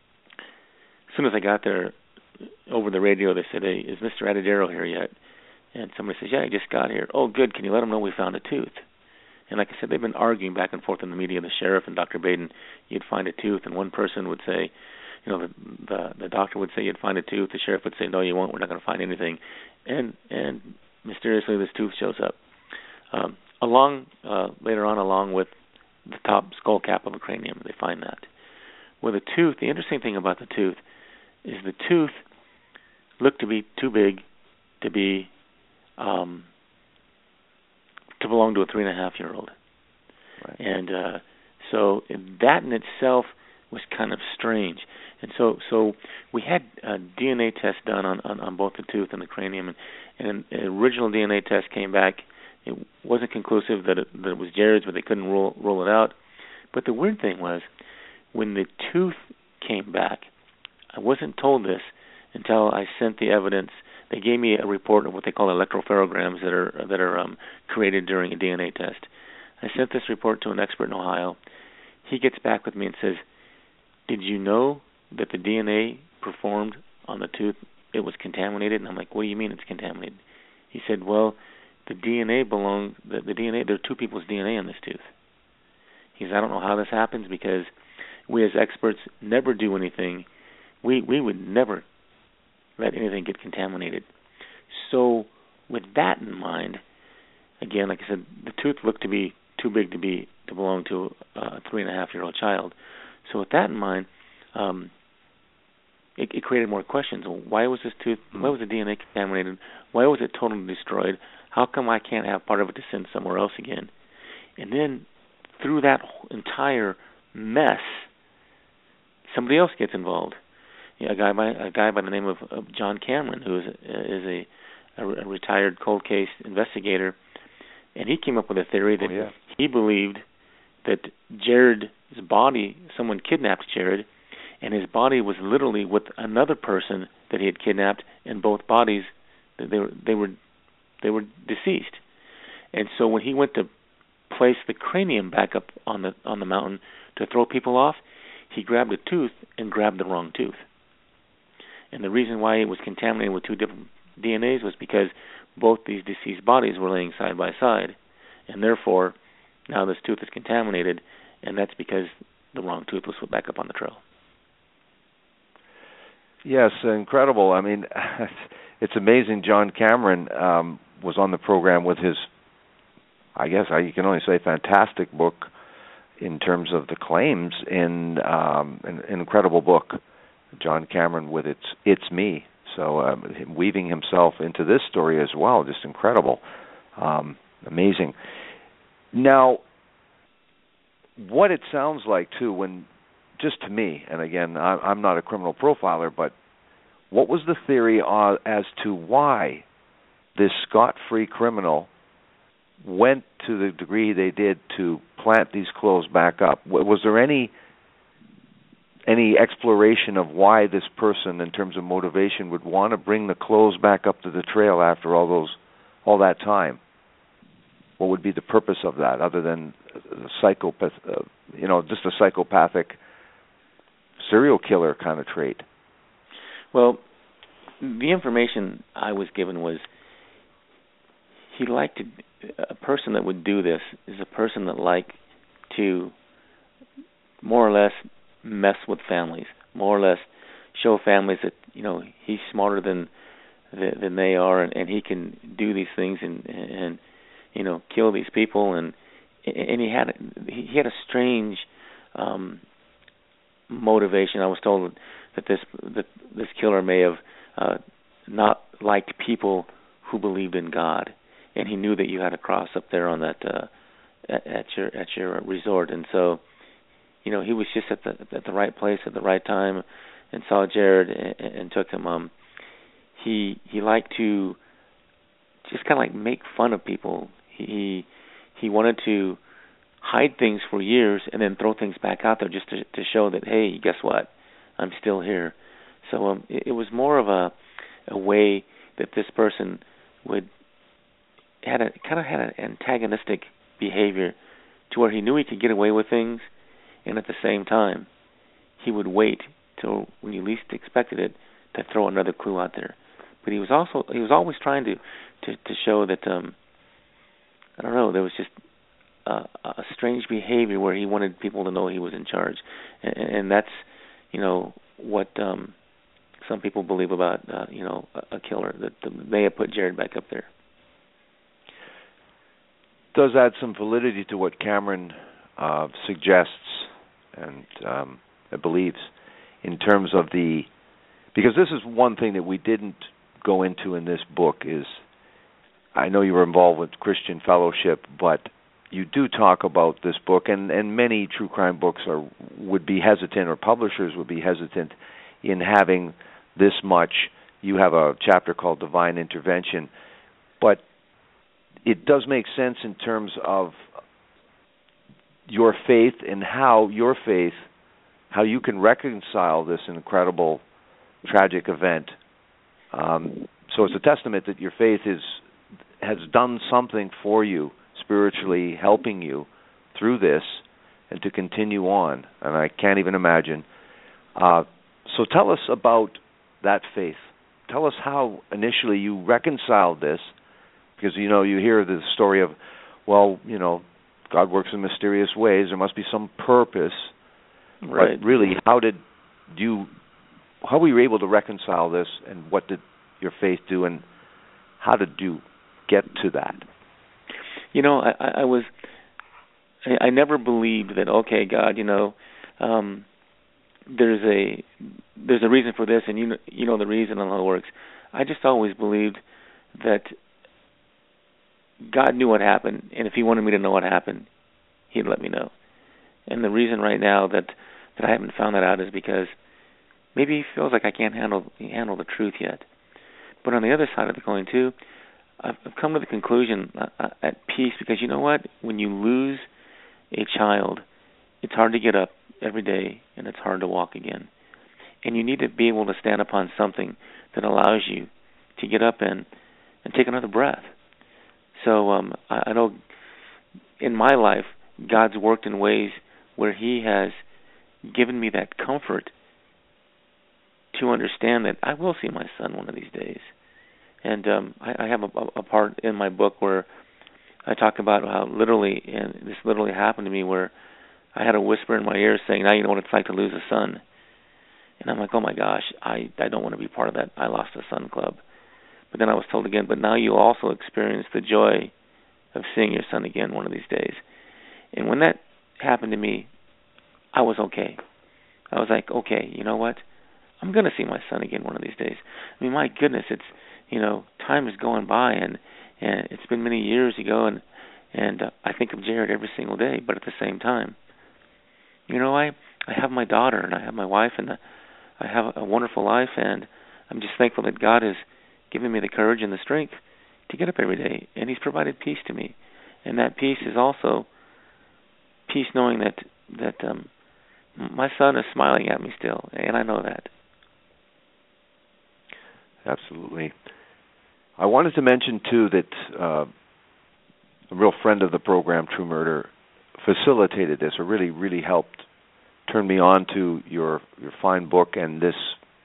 as soon as I got there, over the radio, they said, "Hey, is Mister Adidero here yet?" And somebody says, "Yeah, he just got here." "Oh, good. Can you let him know we found a tooth?" And like I said, they've been arguing back and forth in the media, the sheriff and Doctor Baden, you'd find a tooth, and one person would say, you know, the, the the doctor would say you'd find a tooth, the sheriff would say, no, you won't, we're not going to find anything. And and mysteriously, this tooth shows up. Um, along, uh, later on, along with the top skull cap of a cranium, they find that. With a tooth, the interesting thing about the tooth is the tooth looked to be too big to be... Um, to belong to a three and a half year old. Right. And uh, so that in itself was kind of strange. And so so we had a D N A test done on, on, on both the tooth and the cranium, and, and an original D N A test came back. It wasn't conclusive that it, that it was Jared's, but they couldn't rule, rule it out. But the weird thing was, when the tooth came back, I wasn't told this until I sent the evidence. They gave me a report of what they call electropherograms that are that are um, created during a D N A test. I sent this report to an expert in Ohio. He gets back with me and says, "Did you know that the D N A performed on the tooth, it was contaminated?" And I'm like, "What do you mean it's contaminated?" He said, "Well, the D N A belonged the, the D N A. There are two people's D N A in this tooth." He says, "I don't know how this happens because we as experts never do anything. We we would never let anything get contaminated." So with that in mind, again, like I said, the tooth looked to be too big to be to belong to a three and a half year old child. So with that in mind, um, it, it created more questions. Why was this tooth? Why was the D N A contaminated? Why was it totally destroyed? How come I can't have part of it to send somewhere else again? And then through that entire mess, somebody else gets involved. You know, a guy by a guy by the name of, of John Cameron, who is is a, a, a retired cold case investigator, and he came up with a theory that oh, yeah. he believed that Jared's body, someone kidnapped Jared, and his body was literally with another person that he had kidnapped, and both bodies they were they were they were deceased. And so when he went to place the cranium back up on the on the mountain to throw people off, he grabbed a tooth and grabbed the wrong tooth. And the reason why it was contaminated with two different D N As was because both these deceased bodies were laying side by side, and therefore now this tooth is contaminated, and that's because the wrong tooth was put back up on the trail. Yes, incredible. I mean, it's amazing. John Cameron um, was on the program with his, I guess I, you can only say, fantastic book in terms of the claims in um, an, an incredible book. John Cameron with It's It's Me. So um, him weaving himself into this story as well, just incredible. Um, amazing. Now, what it sounds like, too, when, just to me, and again, I, I'm not a criminal profiler, but what was the theory uh, as to why this scot-free criminal went to the degree they did to plant these clothes back up? Was there any any exploration of why this person, in terms of motivation, would want to bring the clothes back up to the trail after all those all that time? What would be the purpose of that, other than a psychopath, uh, you know, just a psychopathic serial killer kind of trait? Well, the information I was given was he liked to, a person that would do this is a person that liked to more or less mess with families, more or less show families that, you know, he's smarter than than they are, and, and he can do these things and and you know, kill these people, and and he had he had a strange um, motivation. I was told that this that this killer may have uh, not liked people who believed in God, and he knew that you had a cross up there on that uh, at, at your at your resort, and so, you know, he was just at the at the right place at the right time, and saw Jared and, and took him. Um, he he liked to just kind of like make fun of people. He he wanted to hide things for years and then throw things back out there just to to show that, hey, guess what, I'm still here. So um, it, it was more of a a way that this person would had a kind of had an antagonistic behavior to where he knew he could get away with things, and at the same time he would wait till when you least expected it to throw another clue out there. But he was also he was always trying to to, to show that um, I don't know, there was just uh, a strange behavior where he wanted people to know he was in charge, and, and that's, you know, what um, some people believe about uh, you know a, a killer, that may have put Jared back up there. Does add some validity to what Cameron uh, suggests and um, believes in terms of the, because this is one thing that we didn't go into in this book is, I know you were involved with Christian Fellowship, but you do talk about this book, and, and many true crime books are would be hesitant, or publishers would be hesitant in having this much. You have a chapter called Divine Intervention, but it does make sense in terms of your faith and how your faith, how you can reconcile this incredible, tragic event. Um, so it's a testament that your faith is has done something for you spiritually, helping you through this and to continue on. And I can't even imagine. Uh, so tell us about that faith. Tell us how initially you reconciled this, because, you know, you hear the story of, well, you know, God works in mysterious ways. There must be some purpose. Right. But really, how did you, how were you able to reconcile this, and what did your faith do, and how did you get to that? You know, I, I was, I, I never believed that, okay, God, you know, um, there's a there's a reason for this, and you know, you know the reason and how it works. I just always believed that God knew what happened, and if He wanted me to know what happened, He'd let me know. And the reason right now that, that I haven't found that out is because maybe he feels like I can't handle handle the truth yet. But on the other side of the coin, too, I've, I've come to the conclusion uh, at peace, because you know what? When you lose a child, it's hard to get up every day, and it's hard to walk again. And you need to be able to stand upon something that allows you to get up and, and take another breath. So um, I, I know in my life, God's worked in ways where he has given me that comfort to understand that I will see my son one of these days. And um, I, I have a, a part in my book where I talk about how literally, and this literally happened to me, where I had a whisper in my ear saying, now you know what it's like to lose a son. And I'm like, oh my gosh, I, I don't want to be part of that I lost a son club. But then I was told again, but now you also experience the joy of seeing your son again one of these days. And when that happened to me, I was okay. I was like, okay, you know what? I'm going to see my son again one of these days. I mean, my goodness, it's, you know, time is going by, and, and it's been many years ago, and, and uh, I think of Jared every single day, but at the same time, you know, I, I have my daughter, and I have my wife, and the, I have a wonderful life, and I'm just thankful that God has given me the courage and the strength to get up every day, and he's provided peace to me. And that peace is also peace knowing that, that um, my son is smiling at me still, and I know that. Absolutely. I wanted to mention, too, that uh, a real friend of the program, True Murder, facilitated this, or really, really helped turn me on to your, your fine book and this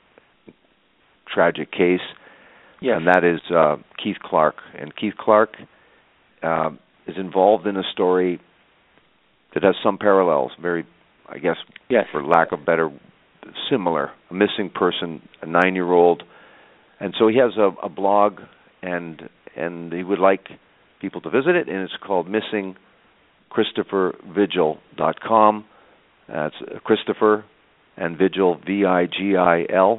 tragic case. Yes. And that is uh, Keith Clark. And Keith Clark uh, is involved in a story that has some parallels, very, I guess, yes. for lack of better, similar. A missing person, a nine-year-old. And so he has a, a blog, and and he would like people to visit it, and it's called missing christopher vigil dot com. That's Christopher and Vigil, V I G I L.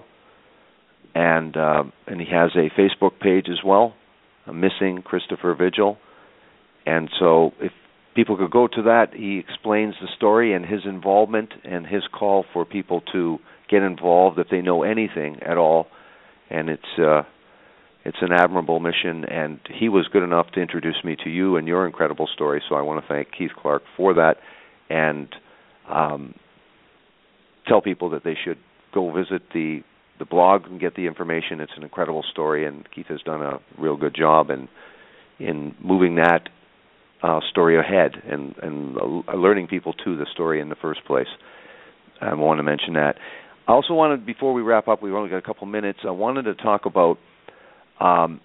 And uh, and he has a Facebook page as well, Missing Christopher Vigil. And so if people could go to that, he explains the story and his involvement and his call for people to get involved if they know anything at all. And it's uh, it's an admirable mission, and he was good enough to introduce me to you and your incredible story, so I want to thank Keith Clark for that, and um, tell people that they should go visit the, the blog and get the information. It's an incredible story, and Keith has done a real good job in, in moving that uh, story ahead and, and alerting people to the story in the first place. I want to mention that. I also wanted, before we wrap up, we've only got a couple minutes, I wanted to talk about um,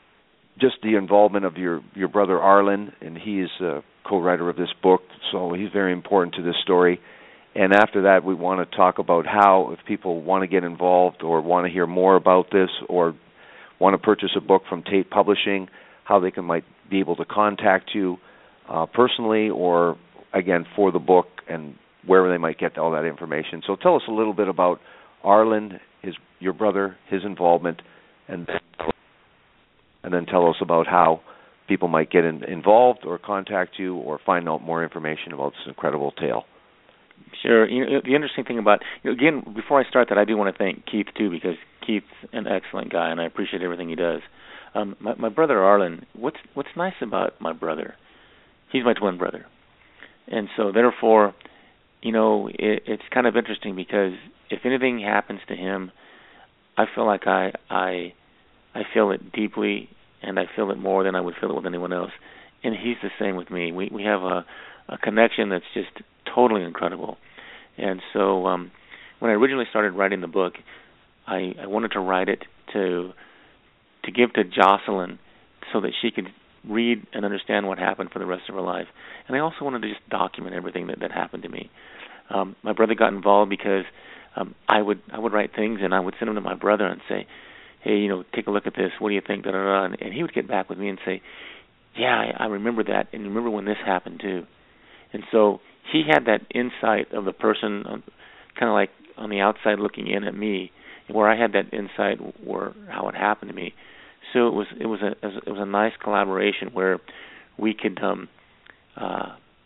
just the involvement of your, your brother Arlen, and he is a co-writer of this book, so he's very important to this story. And after that, we want to talk about how, if people want to get involved or want to hear more about this or want to purchase a book from Tate Publishing, how they can might be able to contact you uh, personally or, again, for the book, and where they might get all that information. So tell us a little bit about Arlen, his your brother, his involvement, and then, and then tell us about how people might get in, involved or contact you or find out more information about this incredible tale. Sure. You know, the interesting thing about, you know, again, before I start that, I do want to thank Keith, too, because Keith's an excellent guy, and I appreciate everything he does. Um, my, my brother Arlen, what's what's nice about my brother, he's my twin brother. And so, therefore, you know, it, it's kind of interesting because if anything happens to him, I feel like I I I feel it deeply, and I feel it more than I would feel it with anyone else. And he's the same with me. We we have a, a connection that's just totally incredible. And so um, when I originally started writing the book, I, I wanted to write it to to give to Jocelyn so that she could read and understand what happened for the rest of her life. And I also wanted to just document everything that, that happened to me. Um, my brother got involved because um, I would I would write things and I would send them to my brother and say, hey, you know, take a look at this. What do you think? Da, da, da. And, and he would get back with me and say, yeah, I, I remember that, and remember when this happened too. And so he had that insight of the person, um, kind of like on the outside looking in at me, where I had that insight where how it happened to me. So it was it was a it was a nice collaboration where we could um, uh,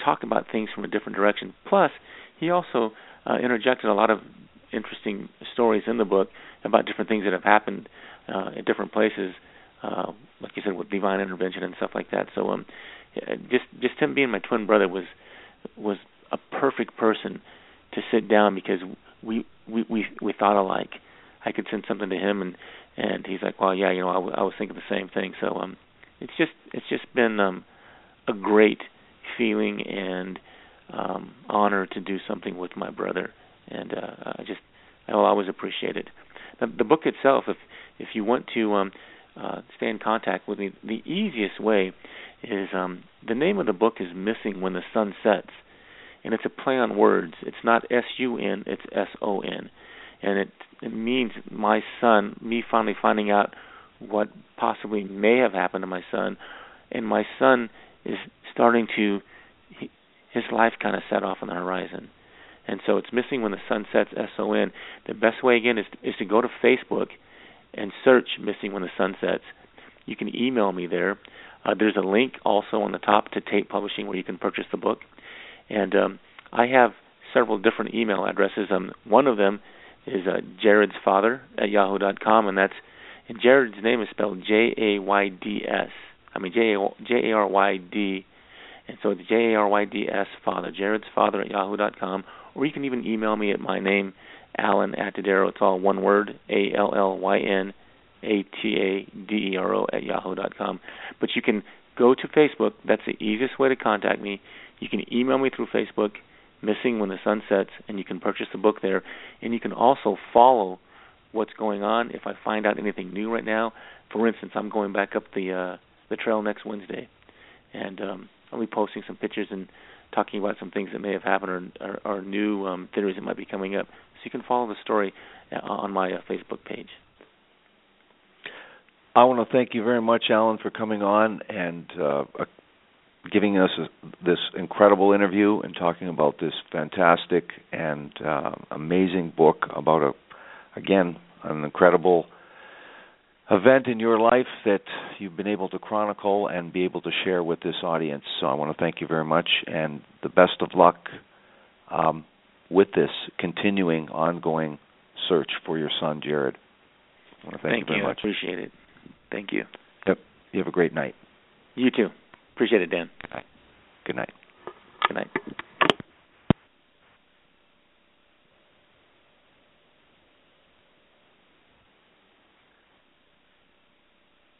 talk about things from a different direction. Plus, he also uh, interjected a lot of interesting stories in the book about different things that have happened uh, at different places, uh, like you said, with divine intervention and stuff like that. So, um, just just him being my twin brother was was a perfect person to sit down, because we we we, we thought alike. I could send something to him, and, and he's like, well, yeah, you know, I, w- I was thinking the same thing. So, um, it's just it's just been um, a great feeling and um, honor to do something with my brother, and uh, I just I will always appreciate it. The, the book itself, if if you want to um, uh, stay in contact with me, the easiest way is um, the name of the book is Missing When the Sun Sets, and it's a play on words. It's not S U N, it's S O N, and it it means my son, me finally finding out what possibly may have happened to my son, and my son is starting to, he, his life kind of set off on the horizon. And so it's Missing When the Sun Sets, S O N. The best way, again, is, is to go to Facebook and search Missing When the Sun Sets. You can email me there. Uh, there's a link also on the top to Tate Publishing where you can purchase the book. And um, I have several different email addresses. Um, one of them is uh, Jared's Father at yahoo dot com, and that's and Jared's name is spelled J A Y D S. I mean J A R Y D, and so it's J A R Y D S Father. Jared's Father at yahoo dot com, or you can even email me at my name, Alan Attadero. It's all one word, A L L Y N A T A D E R O at yahoo dot com. But you can go to Facebook. That's the easiest way to contact me. You can email me through Facebook, Missing When the Sun Sets, and you can purchase the book there. And you can also follow what's going on. If I find out anything new right now, for instance, I'm going back up the uh, the trail next Wednesday, and um, I'll be posting some pictures and talking about some things that may have happened, or, or, or new um, theories that might be coming up. So you can follow the story on my uh, Facebook page. I want to thank you very much, Alan, for coming on and uh, giving us a, this incredible interview and talking about this fantastic and uh, amazing book about, a, again, an incredible event in your life that you've been able to chronicle and be able to share with this audience. So I want to thank you very much, and the best of luck um, with this continuing, ongoing search for your son, Jared. I want to thank, thank you very you. much. I appreciate it. Thank you. Yep. You have a great night. You too. Appreciate it, Dan. Good night. Good night.